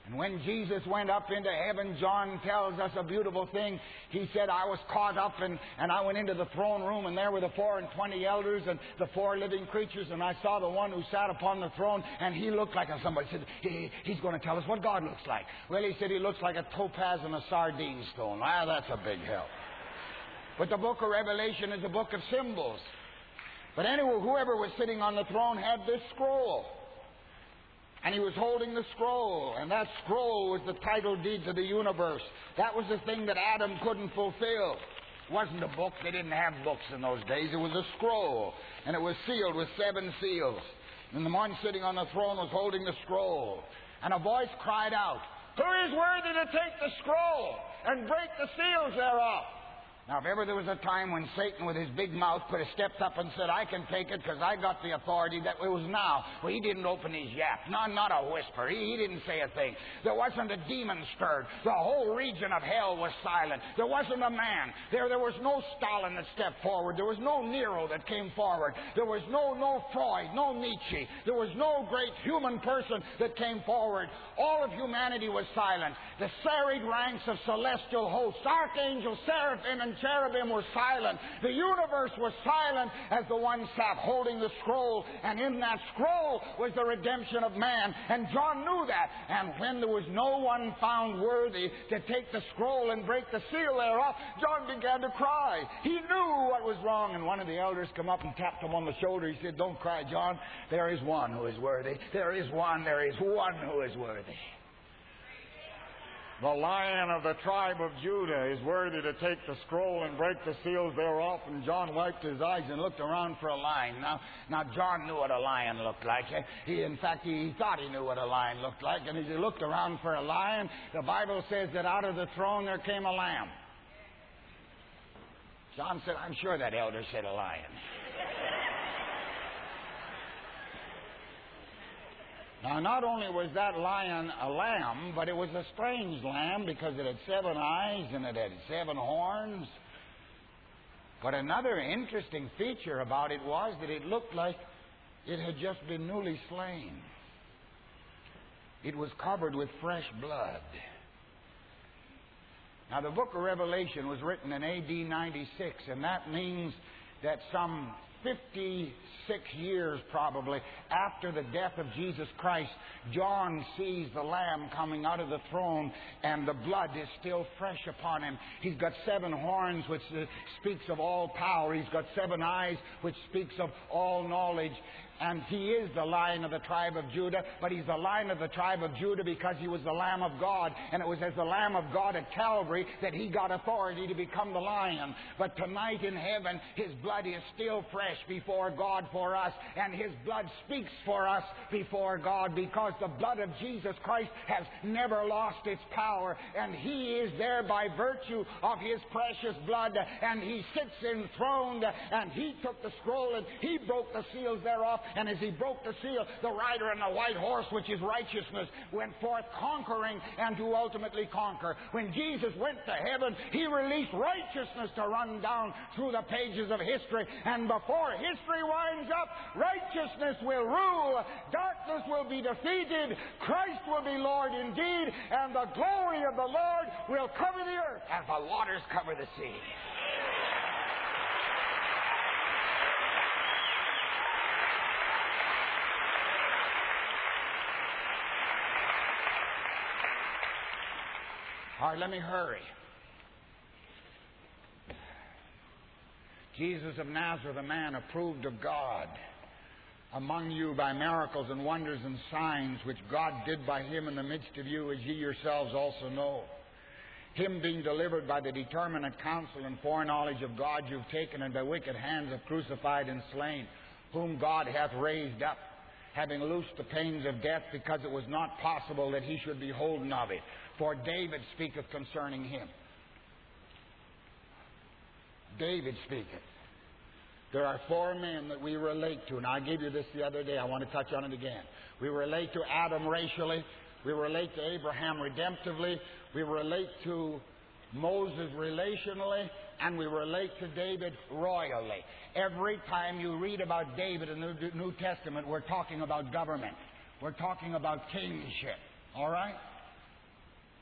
And when Jesus went up into heaven, John tells us a beautiful thing. He said, I was caught up and I went into the throne room, and there were the 24 elders and the 4 living creatures, and I saw the one who sat upon the throne, and he looked like somebody said, he's going to tell us what God looks like. Well, he said he looks like a topaz and a sardine stone. Ah, that's a big help. But the book of Revelation is a book of symbols. But anyway, whoever was sitting on the throne had this scroll. And he was holding the scroll, and that scroll was the title deed to the universe. That was the thing that Adam couldn't fulfill. It wasn't a book. They didn't have books in those days. It was a scroll, and it was sealed with 7 seals. And the one sitting on the throne was holding the scroll. And a voice cried out, "Who is worthy to take the scroll and break the seals thereof?" Now, if ever there was a time when Satan with his big mouth could have stepped up and said, "I can take it because I got the authority," that it was now. Well, he didn't open his yap. Not a whisper. He didn't say a thing. There wasn't a demon stirred. The whole region of hell was silent. There wasn't a man. There was no Stalin that stepped forward. There was no Nero that came forward. There was no Freud, no Nietzsche. There was no great human person that came forward. All of humanity was silent. The serried ranks of celestial hosts, archangels, seraphim, and cherubim were silent. The universe was silent as the one sat holding the scroll, and in that scroll was the redemption of man. And John knew that. And when there was no one found worthy to take the scroll and break the seal thereof, John began to cry. He knew what was wrong, and one of the elders came up and tapped him on the shoulder. He said, "Don't cry, John. There is one who is worthy. There is one who is worthy. The Lion of the tribe of Judah is worthy to take the scroll and break the seals thereof." And John wiped his eyes and looked around for a lion. Now John knew what a lion looked like. In fact, he thought he knew what a lion looked like. And as he looked around for a lion, the Bible says that out of the throne there came a lamb. John said, "I'm sure that elder said a lion." Now, not only was that lion a lamb, but it was a strange lamb because it had 7 eyes and it had 7 horns. But another interesting feature about it was that it looked like it had just been newly slain. It was covered with fresh blood. Now, the book of Revelation was written in AD 96, and that means that some 56 years probably after the death of Jesus Christ, John sees the Lamb coming out of the throne, and the blood is still fresh upon him. He's got 7 horns, which speaks of all power. He's got 7 eyes, which speaks of all knowledge. And he is the Lion of the tribe of Judah, but he's the Lion of the tribe of Judah because he was the Lamb of God. And it was as the Lamb of God at Calvary that he got authority to become the Lion. But tonight in heaven, his blood is still fresh before God for us. And his blood speaks for us before God because the blood of Jesus Christ has never lost its power. And he is there by virtue of his precious blood. And he sits enthroned, and he took the scroll and he broke the seals thereof. And as he broke the seal, the rider on the white horse, which is righteousness, went forth conquering and to ultimately conquer. When Jesus went to heaven, he released righteousness to run down through the pages of history. And before history winds up, righteousness will rule, darkness will be defeated, Christ will be Lord indeed, and the glory of the Lord will cover the earth as the waters cover the sea. All right, let me hurry. Jesus of Nazareth, a man approved of God among you by miracles and wonders and signs which God did by him in the midst of you, as ye yourselves also know. Him being delivered by the determinate counsel and foreknowledge of God, you've taken, and by wicked hands have crucified and slain, whom God hath raised up, having loosed the pains of death, because it was not possible that he should be holden of it. For David speaketh concerning him. David speaketh. There are 4 men that we relate to, and I gave you this the other day. I want to touch on it again. We relate to Adam racially. We relate to Abraham redemptively. We relate to Moses relationally, and we relate to David royally. Every time you read about David in the New Testament, we're talking about government. We're talking about kingship. All right?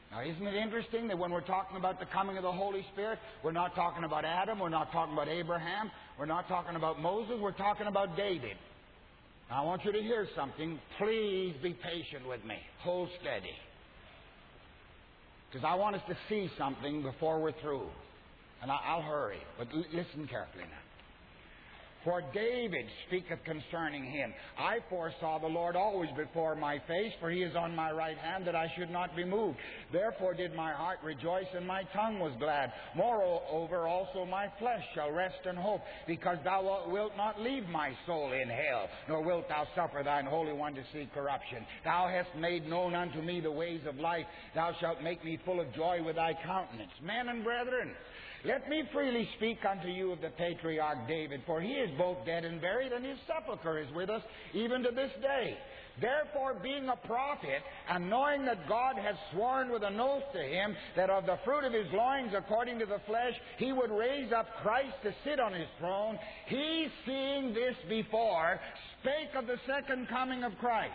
Now, isn't it interesting that when we're talking about the coming of the Holy Spirit, we're not talking about Adam, we're not talking about Abraham, we're not talking about Moses, we're talking about David. Now, I want you to hear something. Please be patient with me. Hold steady. Because I want us to see something before we're through. And I'll hurry, but listen carefully now. For David speaketh concerning him, I foresaw the Lord always before my face, for he is on my right hand, that I should not be moved. Therefore did my heart rejoice, and my tongue was glad. Moreover also my flesh shall rest in hope, because thou wilt not leave my soul in hell, nor wilt thou suffer thine Holy One to see corruption. Thou hast made known unto me the ways of life. Thou shalt make me full of joy with thy countenance. Men and brethren, let me freely speak unto you of the patriarch David, for he is both dead and buried, and his sepulchre is with us even to this day. Therefore, being a prophet, and knowing that God has sworn with an oath to him that of the fruit of his loins, according to the flesh, he would raise up Christ to sit on his throne, he, seeing this before, spake of the second coming of Christ.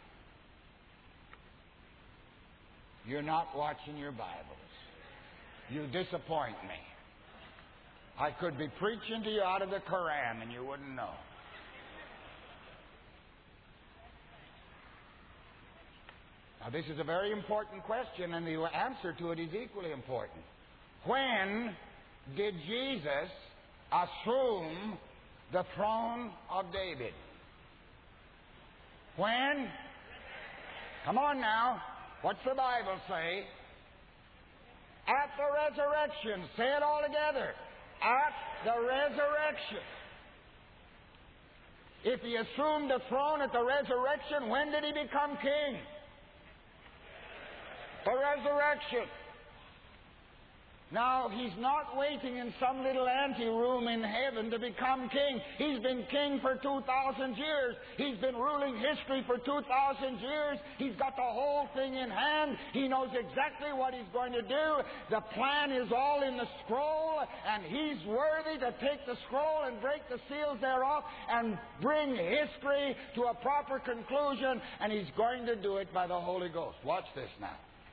You're not watching your Bibles. You disappoint me. I could be preaching to you out of the Quran and you wouldn't know. Now, this is a very important question, and the answer to it is equally important. When did Jesus assume the throne of David? When? Come on now. What's the Bible say? At the resurrection. Say it all together. At the resurrection. If he assumed the throne at the resurrection, when did he become king? The resurrection. Now, he's not waiting in some little anteroom in heaven to become king. He's been king for 2,000 years. He's been ruling history for 2,000 years. He's got the whole thing in hand. He knows exactly what he's going to do. The plan is all in the scroll, and he's worthy to take the scroll and break the seals thereof and bring history to a proper conclusion, and he's going to do it by the Holy Ghost. Watch this now.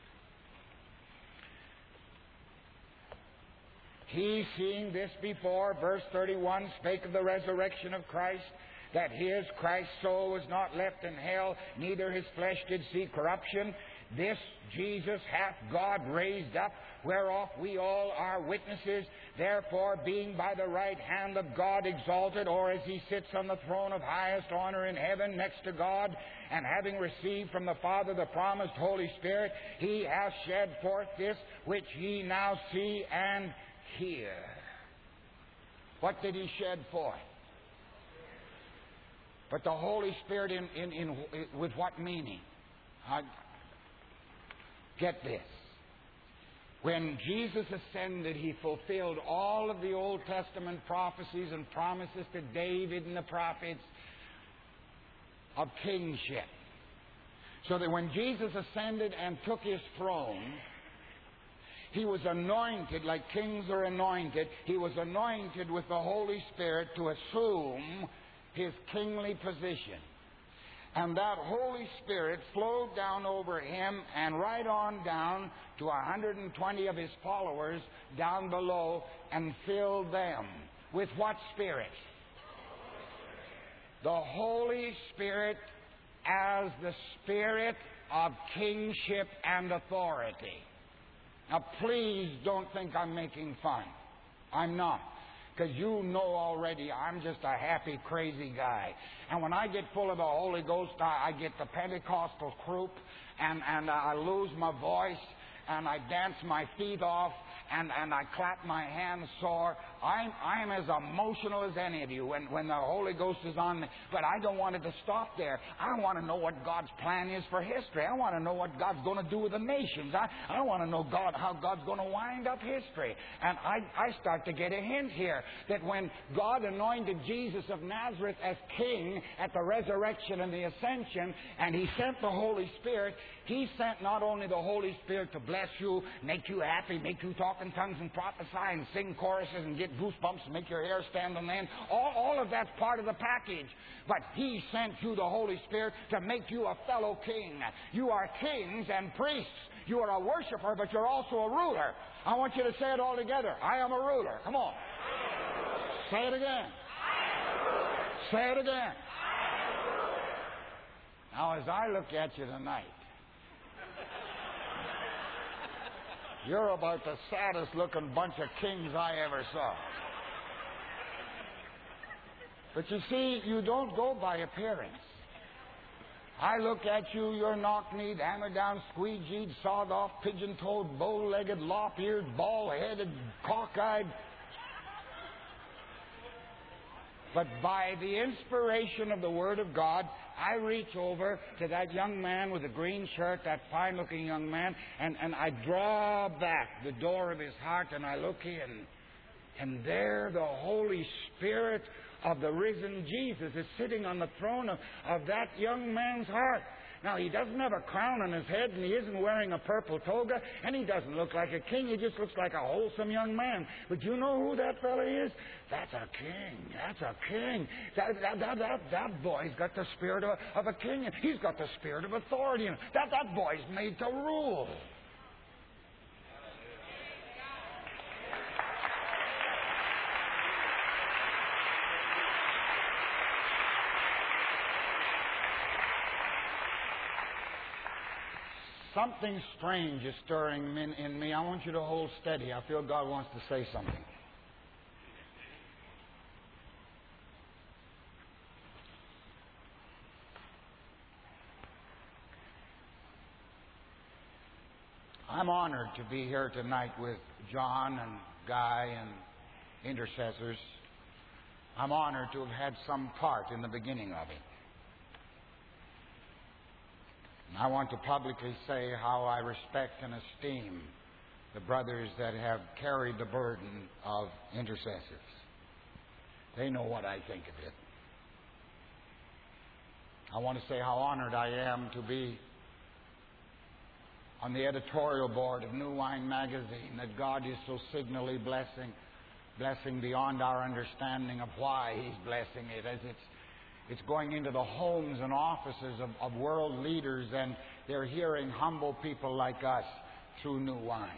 He, seeing this before, verse 31, spake of the resurrection of Christ, that his, Christ's soul, was not left in hell, neither his flesh did see corruption. This Jesus hath God raised up, whereof we all are witnesses. Therefore, being by the right hand of God exalted, or as he sits on the throne of highest honor in heaven next to God, and having received from the Father the promised Holy Spirit, he hath shed forth this which ye now see and hear. What did he shed forth? But the Holy Spirit with what meaning? Get this. When Jesus ascended, he fulfilled all of the Old Testament prophecies and promises to David and the prophets of kingship. So that when Jesus ascended and took his throne, he was anointed like kings are anointed. He was anointed with the Holy Spirit to assume his kingly position. And that Holy Spirit flowed down over him and right on down to 120 of his followers down below and filled them. With what Spirit? The Holy Spirit as the Spirit of kingship and authority. Now, please don't think I'm making fun. I'm not. Because you know already I'm just a happy, crazy guy. And when I get full of the Holy Ghost, I get the Pentecostal croup, and I lose my voice, and I dance my feet off, and I clap my hands sore. I'm as emotional as any of you when the Holy Ghost is on me. But I don't want it to stop there. I want to know what God's plan is for history. I want to know what God's going to do with the nations. I want to know how God's going to wind up history. And I start to get a hint here that when God anointed Jesus of Nazareth as king at the resurrection and the ascension, and he sent the Holy Spirit, he sent not only the Holy Spirit to bless you, make you happy, make you talk in tongues and prophesy and sing choruses and get goosebumps and make your hair stand on end. All of that's part of the package. But he sent you the Holy Spirit to make you a fellow king. You are kings and priests. You are a worshiper, but you're also a ruler. I want you to say it all together. I am a ruler. Come on. Say it again. Say it again. Now, as I look at you tonight, you're about the saddest-looking bunch of kings I ever saw. But you see, you don't go by appearance. I look at you, you're knock-kneed, hammer-down, squeegeed, sawed-off, pigeon-toed, bow-legged, lop-eared, bald-headed, cockeyed. But by the inspiration of the Word of God, I reach over to that young man with the green shirt, that fine-looking young man, and I draw back the door of his heart and I look in. And there the Holy Spirit of the risen Jesus is sitting on the throne of that young man's heart. Now, he doesn't have a crown on his head, and he isn't wearing a purple toga, and he doesn't look like a king. He just looks like a wholesome young man. But you know who that fella is? That's a king. That's a king. That boy's got the spirit of a king. He's got the spirit of authority. That boy's made to rule. Something strange is stirring in me. I want you to hold steady. I feel God wants to say something. I'm honored to be here tonight with John and Guy and intercessors. I'm honored to have had some part in the beginning of it. I want to publicly say how I respect and esteem the brothers that have carried the burden of intercessors. They know what I think of it. I want to say how honored I am to be on the editorial board of New Wine Magazine, that God is so signally blessing beyond our understanding of why He's blessing it, as it's going into the homes and offices of world leaders, and they're hearing humble people like us through New Wine.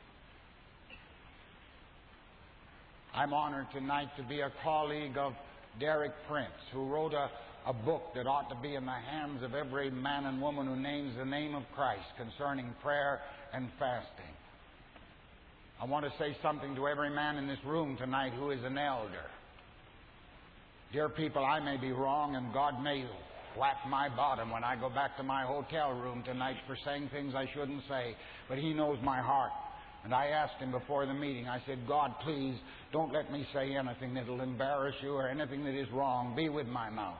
I'm honored tonight to be a colleague of Derek Prince, who wrote a book that ought to be in the hands of every man and woman who names the name of Christ concerning prayer and fasting. I want to say something to every man in this room tonight who is an elder. Dear people, I may be wrong, and God may whack my bottom when I go back to my hotel room tonight for saying things I shouldn't say, but He knows my heart. And I asked Him before the meeting, I said, God, please don't let me say anything that will embarrass You or anything that is wrong. Be with my mouth.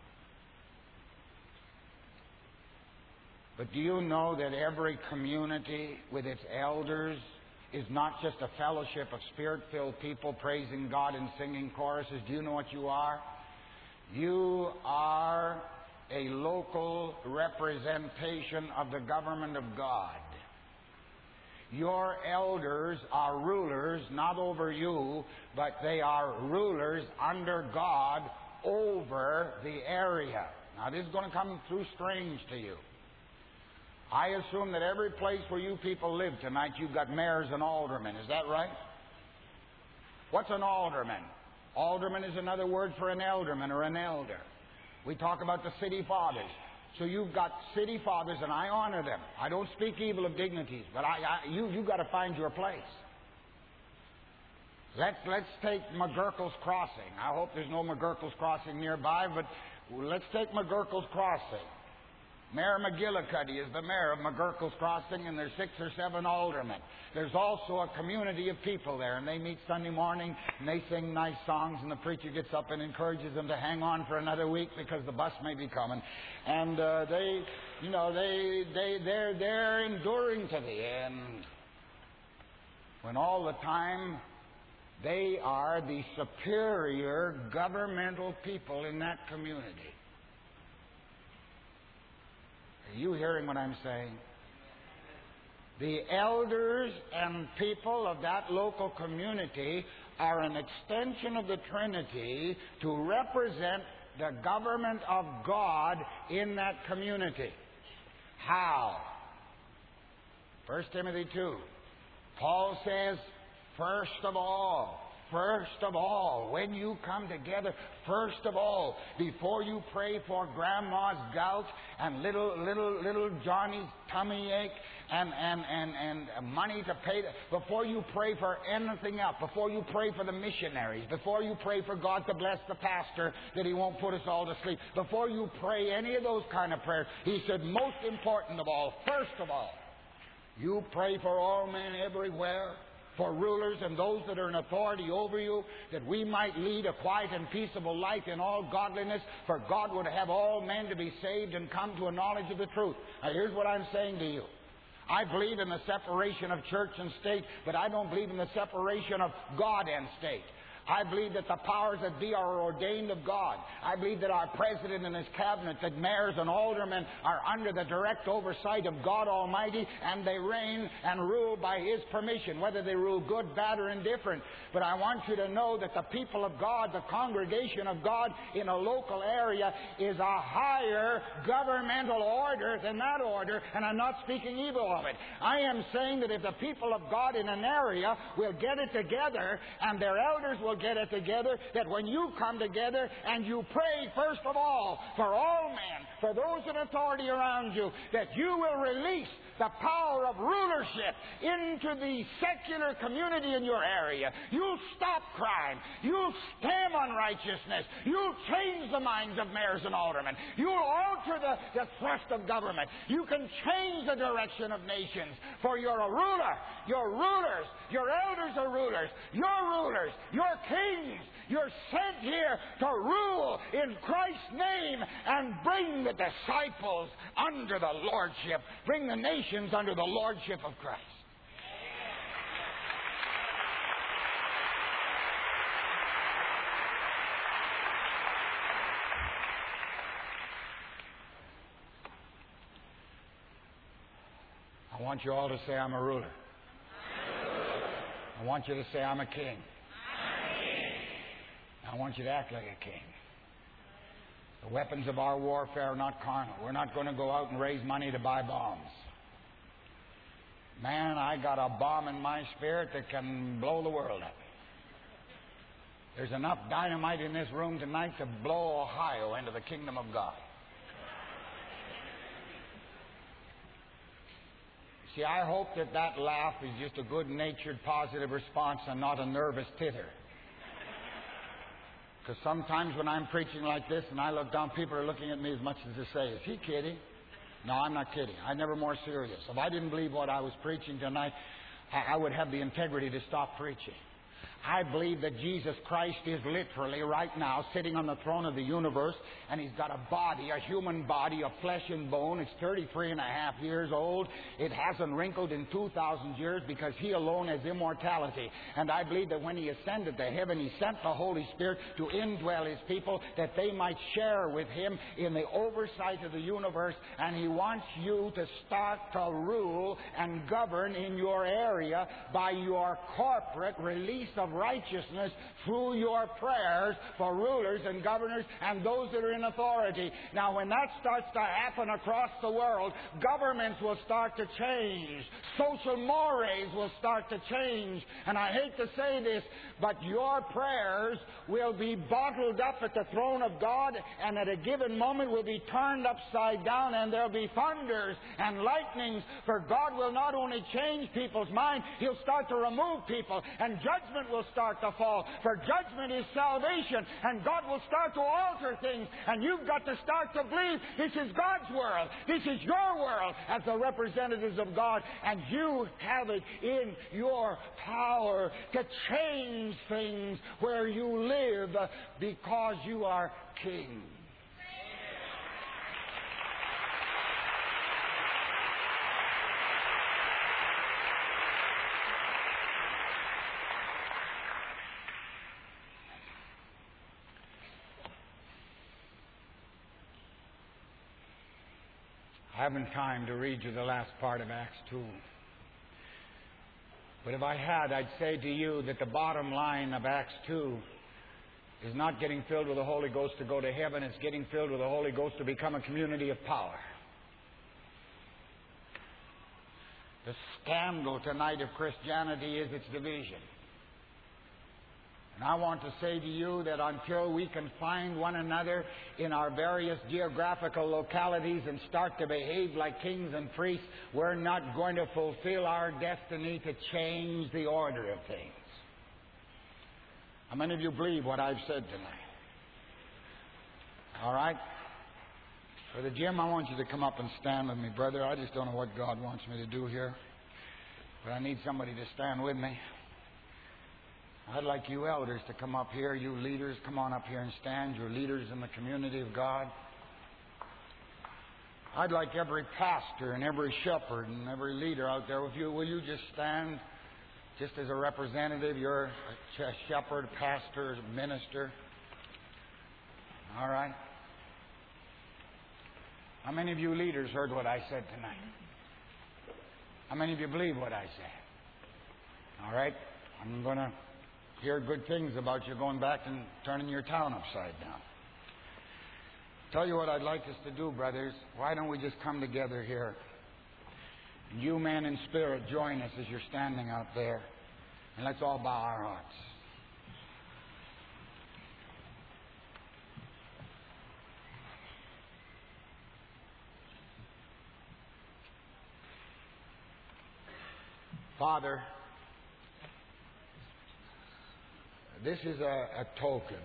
But do you know that every community with its elders is not just a fellowship of Spirit-filled people praising God and singing choruses? Do you know what you are? You are a local representation of the government of God. Your elders are rulers, not over you, but they are rulers under God over the area. Now, this is going to come through strange to you. I assume that every place where you people live tonight, you've got mayors and aldermen. Is that right? What's an alderman? Alderman is another word for an elderman or an elder. We talk about the city fathers. So you've got city fathers, and I honor them. I don't speak evil of dignities, but you've got to find your place. Let's take McGurkle's Crossing. I hope there's no McGurkle's Crossing nearby, but let's take McGurkle's Crossing. Mayor McGillicuddy is the mayor of McGurkle's Crossing, and there's 6 or 7 aldermen. There's also a community of people there, and they meet Sunday morning, and they sing nice songs, and the preacher gets up and encourages them to hang on for another week because the bus may be coming. And they're enduring to the end, when all the time they are the superior governmental people in that community. Are you hearing what I'm saying? The elders and people of that local community are an extension of the Trinity to represent the government of God in that community. How? 1 Timothy 2. Paul says, first of all, when you come together, first of all, before you pray for grandma's gout and little Johnny's tummy ache and money to pay, before you pray for anything else, before you pray for the missionaries, before you pray for God to bless the pastor that he won't put us all to sleep, before you pray any of those kind of prayers, he said, most important of all, first of all, you pray for all men everywhere, for rulers and those that are in authority over you, that we might lead a quiet and peaceable life in all godliness, for God would have all men to be saved and come to a knowledge of the truth. Now here's what I'm saying to you. I believe in the separation of church and state, but I don't believe in the separation of God and state. I believe that the powers that be are ordained of God. I believe that our president and his cabinet, that mayors and aldermen are under the direct oversight of God Almighty, and they reign and rule by His permission, whether they rule good, bad, or indifferent. But I want you to know that the people of God, the congregation of God in a local area is a higher governmental order than that order, and I'm not speaking evil of it. I am saying that if the people of God in an area will get it together, and their elders will get it together, that when you come together and you pray first of all for all men, for those in authority around you, that you will release the power of rulership into the secular community in your area. You'll stop crime. You'll stem unrighteousness. You'll change the minds of mayors and aldermen. You'll alter the thrust of government. You can change the direction of nations. For you're a ruler. You're rulers. Your elders are rulers. You're rulers. You're kings. You're sent here to rule in Christ's name and bring the disciples under the lordship. Bring the nations under the lordship of Christ. I want you all to say, I'm a ruler. I want you to say, I'm a king. I want you to act like a king. The weapons of our warfare are not carnal. We're not going to go out and raise money to buy bombs. Man, I got a bomb in my spirit that can blow the world up. There's enough dynamite in this room tonight to blow Ohio into the kingdom of God. See, I hope that laugh is just a good-natured, positive response and not a nervous titter. Because sometimes when I'm preaching like this and I look down, people are looking at me as much as to say, is he kidding? No, I'm not kidding. I'm never more serious. If I didn't believe what I was preaching tonight, I would have the integrity to stop preaching. I believe that Jesus Christ is literally right now sitting on the throne of the universe, and He's got a body, a human body of flesh and bone. It's 33 and a half years old. It hasn't wrinkled in 2,000 years because He alone has immortality. And I believe that when He ascended to heaven, He sent the Holy Spirit to indwell His people that they might share with Him in the oversight of the universe. And He wants you to start to rule and govern in your area by your corporate release of righteousness through your prayers for rulers and governors and those that are in authority. Now, when that starts to happen across the world, governments will start to change. Social mores will start to change. And I hate to say this, but your prayers will be bottled up at the throne of God, and at a given moment will be turned upside down, and there'll be thunders and lightnings, for God will not only change people's minds, He'll start to remove people, and judgment will start to fall. For judgment is salvation, and God will start to alter things, and you've got to start to believe this is God's world. This is your world as the representatives of God, and you have it in your power to change things where you live because you are king. I haven't time to read you the last part of Acts 2. But if I had, I'd say to you that the bottom line of Acts 2 is not getting filled with the Holy Ghost to go to heaven. It's getting filled with the Holy Ghost to become a community of power. The scandal tonight of Christianity is its division. And I want to say to you that until we can find one another in our various geographical localities and start to behave like kings and priests, we're not going to fulfill our destiny to change the order of things. How many of you believe what I've said tonight? All right? Brother Jim, I want you to come up and stand with me, brother. I just don't know what God wants me to do here, but I need somebody to stand with me. I'd like you elders to come up here. You leaders, come on up here and stand. You're leaders in the community of God. I'd like every pastor and every shepherd and every leader out there with you. Will you just stand just as a representative? You're a shepherd, pastor, minister. All right. How many of you leaders heard what I said tonight? How many of you believe what I said? All right. I'm going to hear good things about you going back and turning your town upside down. Tell you what I'd like us to do, brothers. Why don't we just come together here? You men in spirit, join us as you're standing out there. And let's all bow our hearts. Father, this is a token.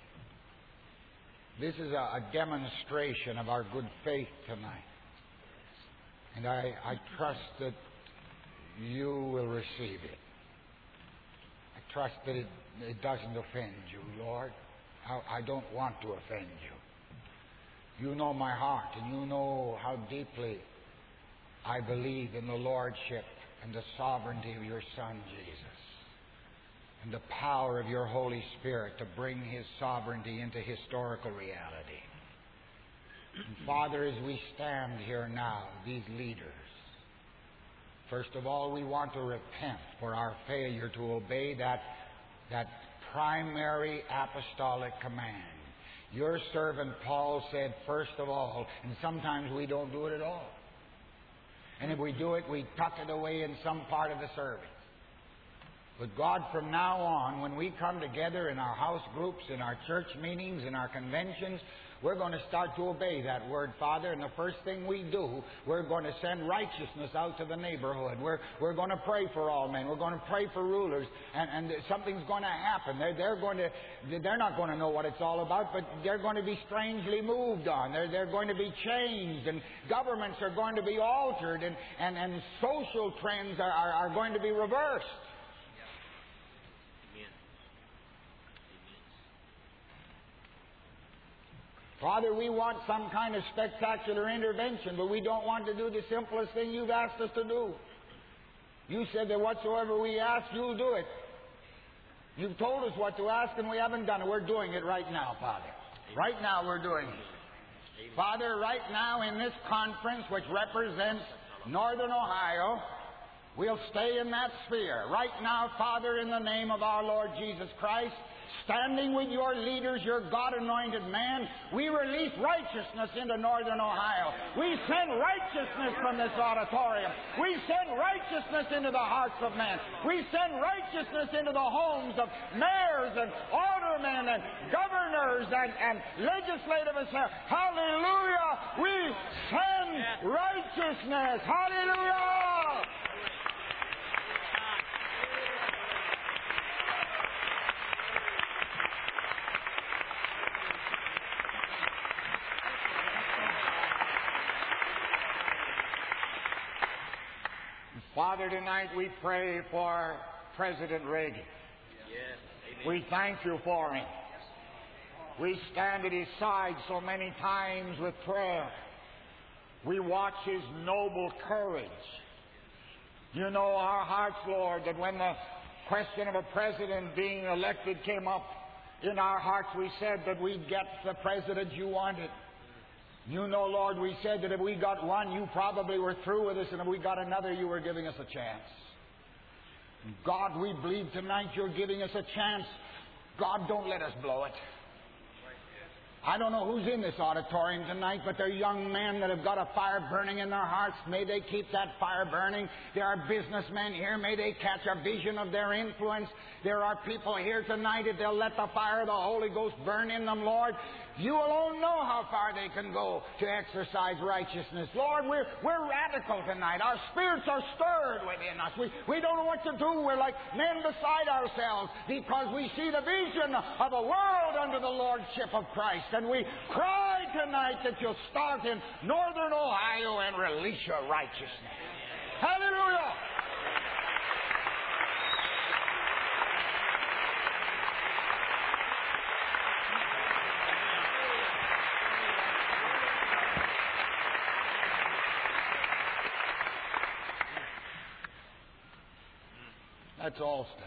This is a demonstration of our good faith tonight. And I trust that you will receive it. I trust that it doesn't offend you, Lord. I don't want to offend you. You know my heart, and you know how deeply I believe in the lordship and the sovereignty of your Son, Jesus, and the power of your Holy Spirit to bring His sovereignty into historical reality. And Father, as we stand here now, these leaders, first of all, we want to repent for our failure to obey that primary apostolic command. Your servant Paul said, first of all, and sometimes we don't do it at all. And if we do it, we tuck it away in some part of the service. But God, from now on, when we come together in our house groups, in our church meetings, in our conventions, we're going to start to obey that word, Father. And the first thing we do, we're going to send righteousness out to the neighborhood. We're going to pray for all men. We're going to pray for rulers. And something's going to happen. They're not going to know what it's all about, but they're going to be strangely moved on. They're going to be changed. And governments are going to be altered. And social trends are going to be reversed. Father, we want some kind of spectacular intervention, but we don't want to do the simplest thing you've asked us to do. You said that whatsoever we ask, you'll do it. You've told us what to ask, and we haven't done it. We're doing it right now, Father. Right now we're doing it. Father, right now in this conference, which represents Northern Ohio, we'll stay in that sphere. Right now, Father, in the name of our Lord Jesus Christ, standing with your leaders, your God-anointed man, we release righteousness into Northern Ohio. We send righteousness from this auditorium. We send righteousness into the hearts of men. We send righteousness into the homes of mayors and aldermen and governors and legislative assembly. Hallelujah! We send righteousness. Hallelujah! Father, tonight we pray for President Reagan. Yes. We thank you for him. We stand at his side so many times with prayer. We watch his noble courage. You know our hearts, Lord, that when the question of a president being elected came up, in our hearts we said that we'd get the president you wanted. You know, Lord, we said that if we got one, you probably were through with us, and if we got another, you were giving us a chance. God, we believe tonight you're giving us a chance. God, don't let us blow it. I don't know who's in this auditorium tonight, but there are young men that have got a fire burning in their hearts. May they keep that fire burning. There are businessmen here. May they catch a vision of their influence. There are people here tonight, if they'll let the fire of the Holy Ghost burn in them, Lord, you alone know how far they can go to exercise righteousness. Lord, we're radical tonight. Our spirits are stirred within us. We don't know what to do. We're like men beside ourselves because we see the vision of a world under the lordship of Christ. And we cry tonight that you'll start in northern Ohio and release your righteousness. Hallelujah! Let's all stand.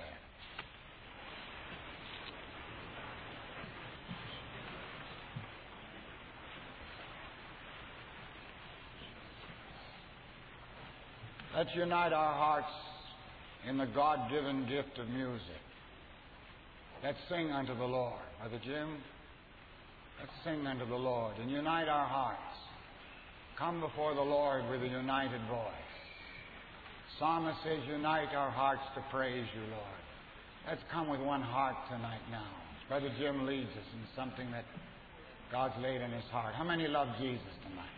Let's unite our hearts in the God-given gift of music. Let's sing unto the Lord. Brother Jim, let's sing unto the Lord and unite our hearts. Come before the Lord with a united voice. Psalmist says, unite our hearts to praise you, Lord. Let's come with one heart tonight now. Brother Jim leads us in something that God's laid in his heart. How many love Jesus tonight?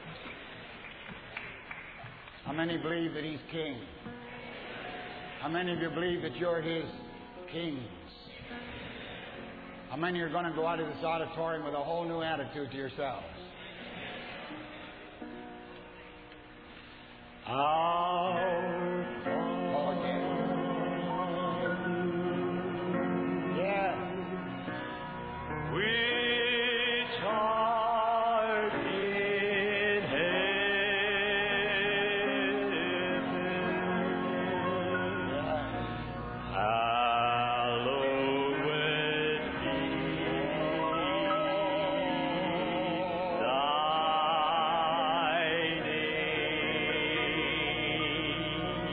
How many believe that he's king? How many of you believe that you're his kings? How many are going to go out of this auditorium with a whole new attitude to yourselves? Our Father, yes, which art in heaven, hallowed be thy name.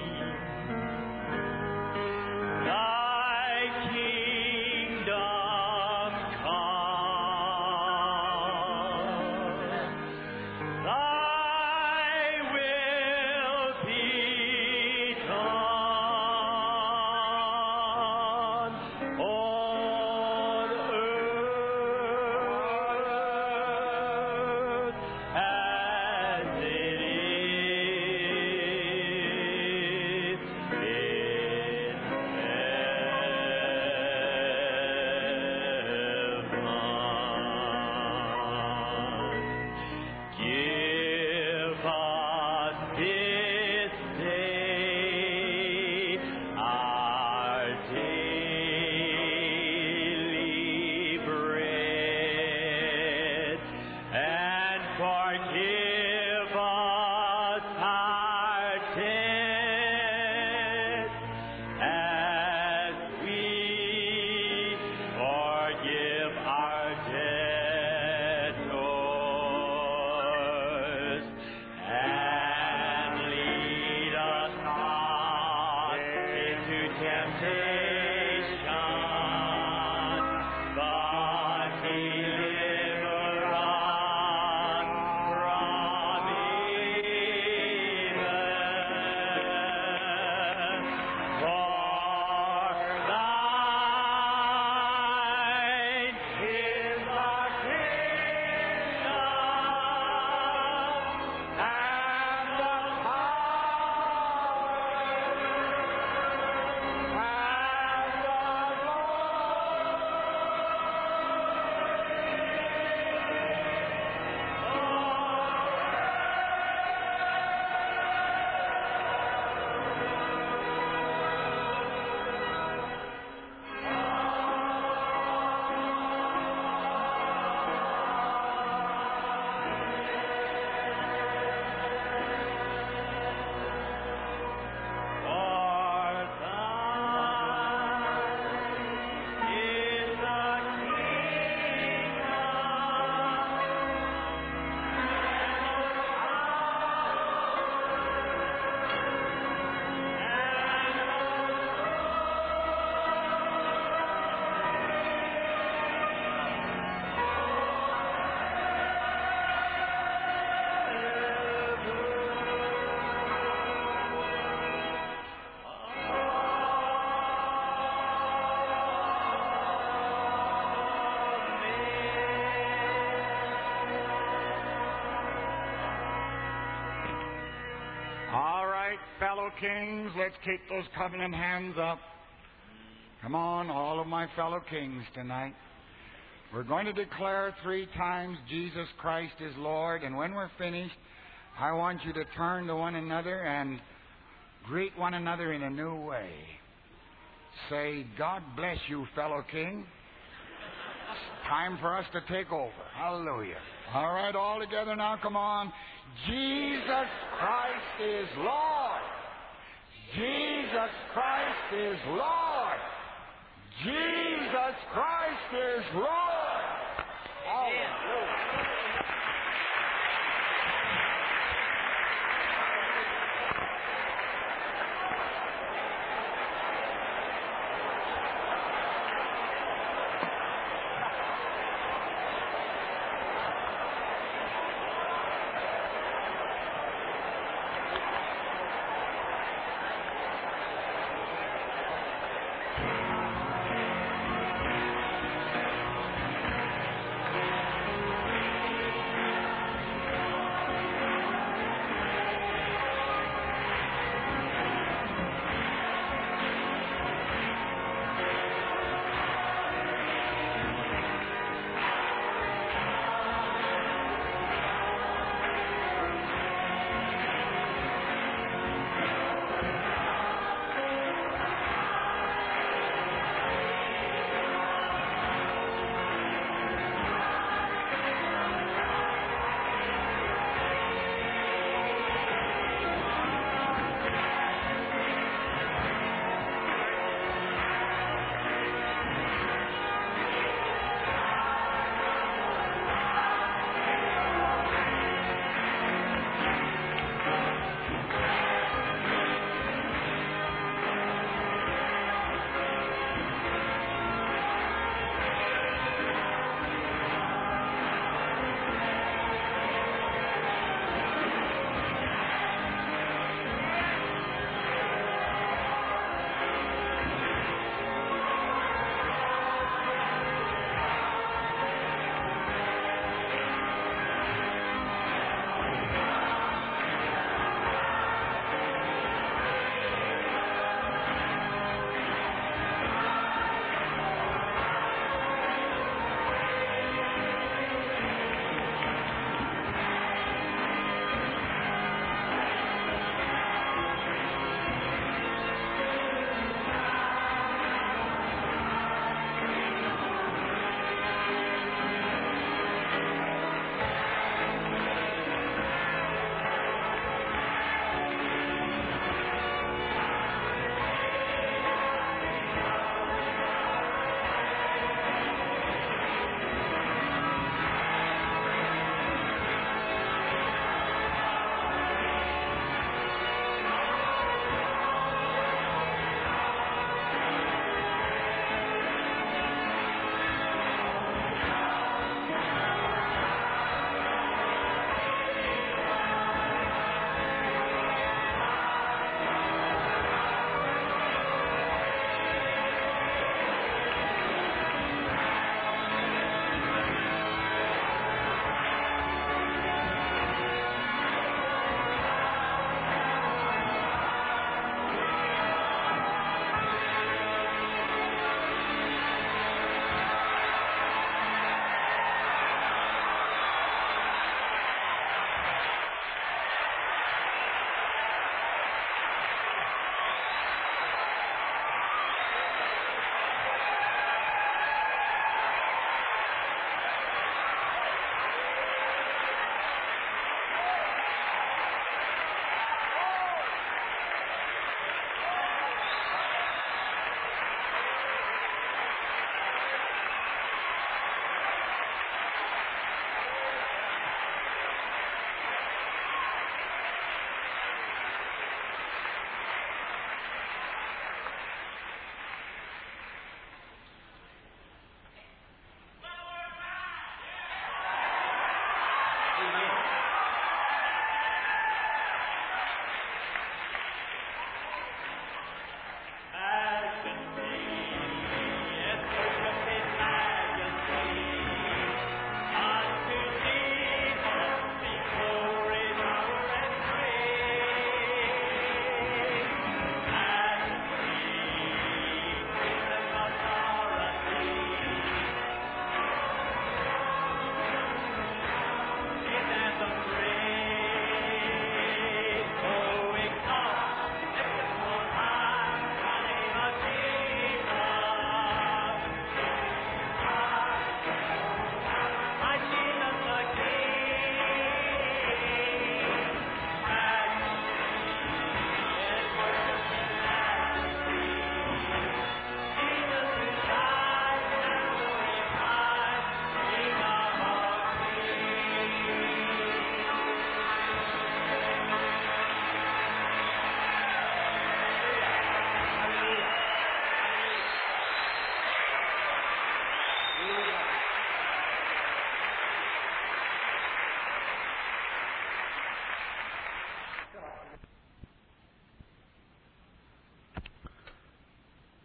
kings, let's keep those covenant hands up. Come on, all of my fellow kings tonight. We're going to declare 3 times Jesus Christ is Lord, and when we're finished, I want you to turn to one another and greet one another in a new way. Say, God bless you, fellow king. It's time for us to take over. Hallelujah. All right, all together now, come on. Jesus Christ is Lord. Jesus Christ is Lord. Jesus Christ is Lord. Hallelujah.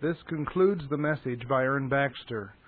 This concludes the message by Ern Baxter.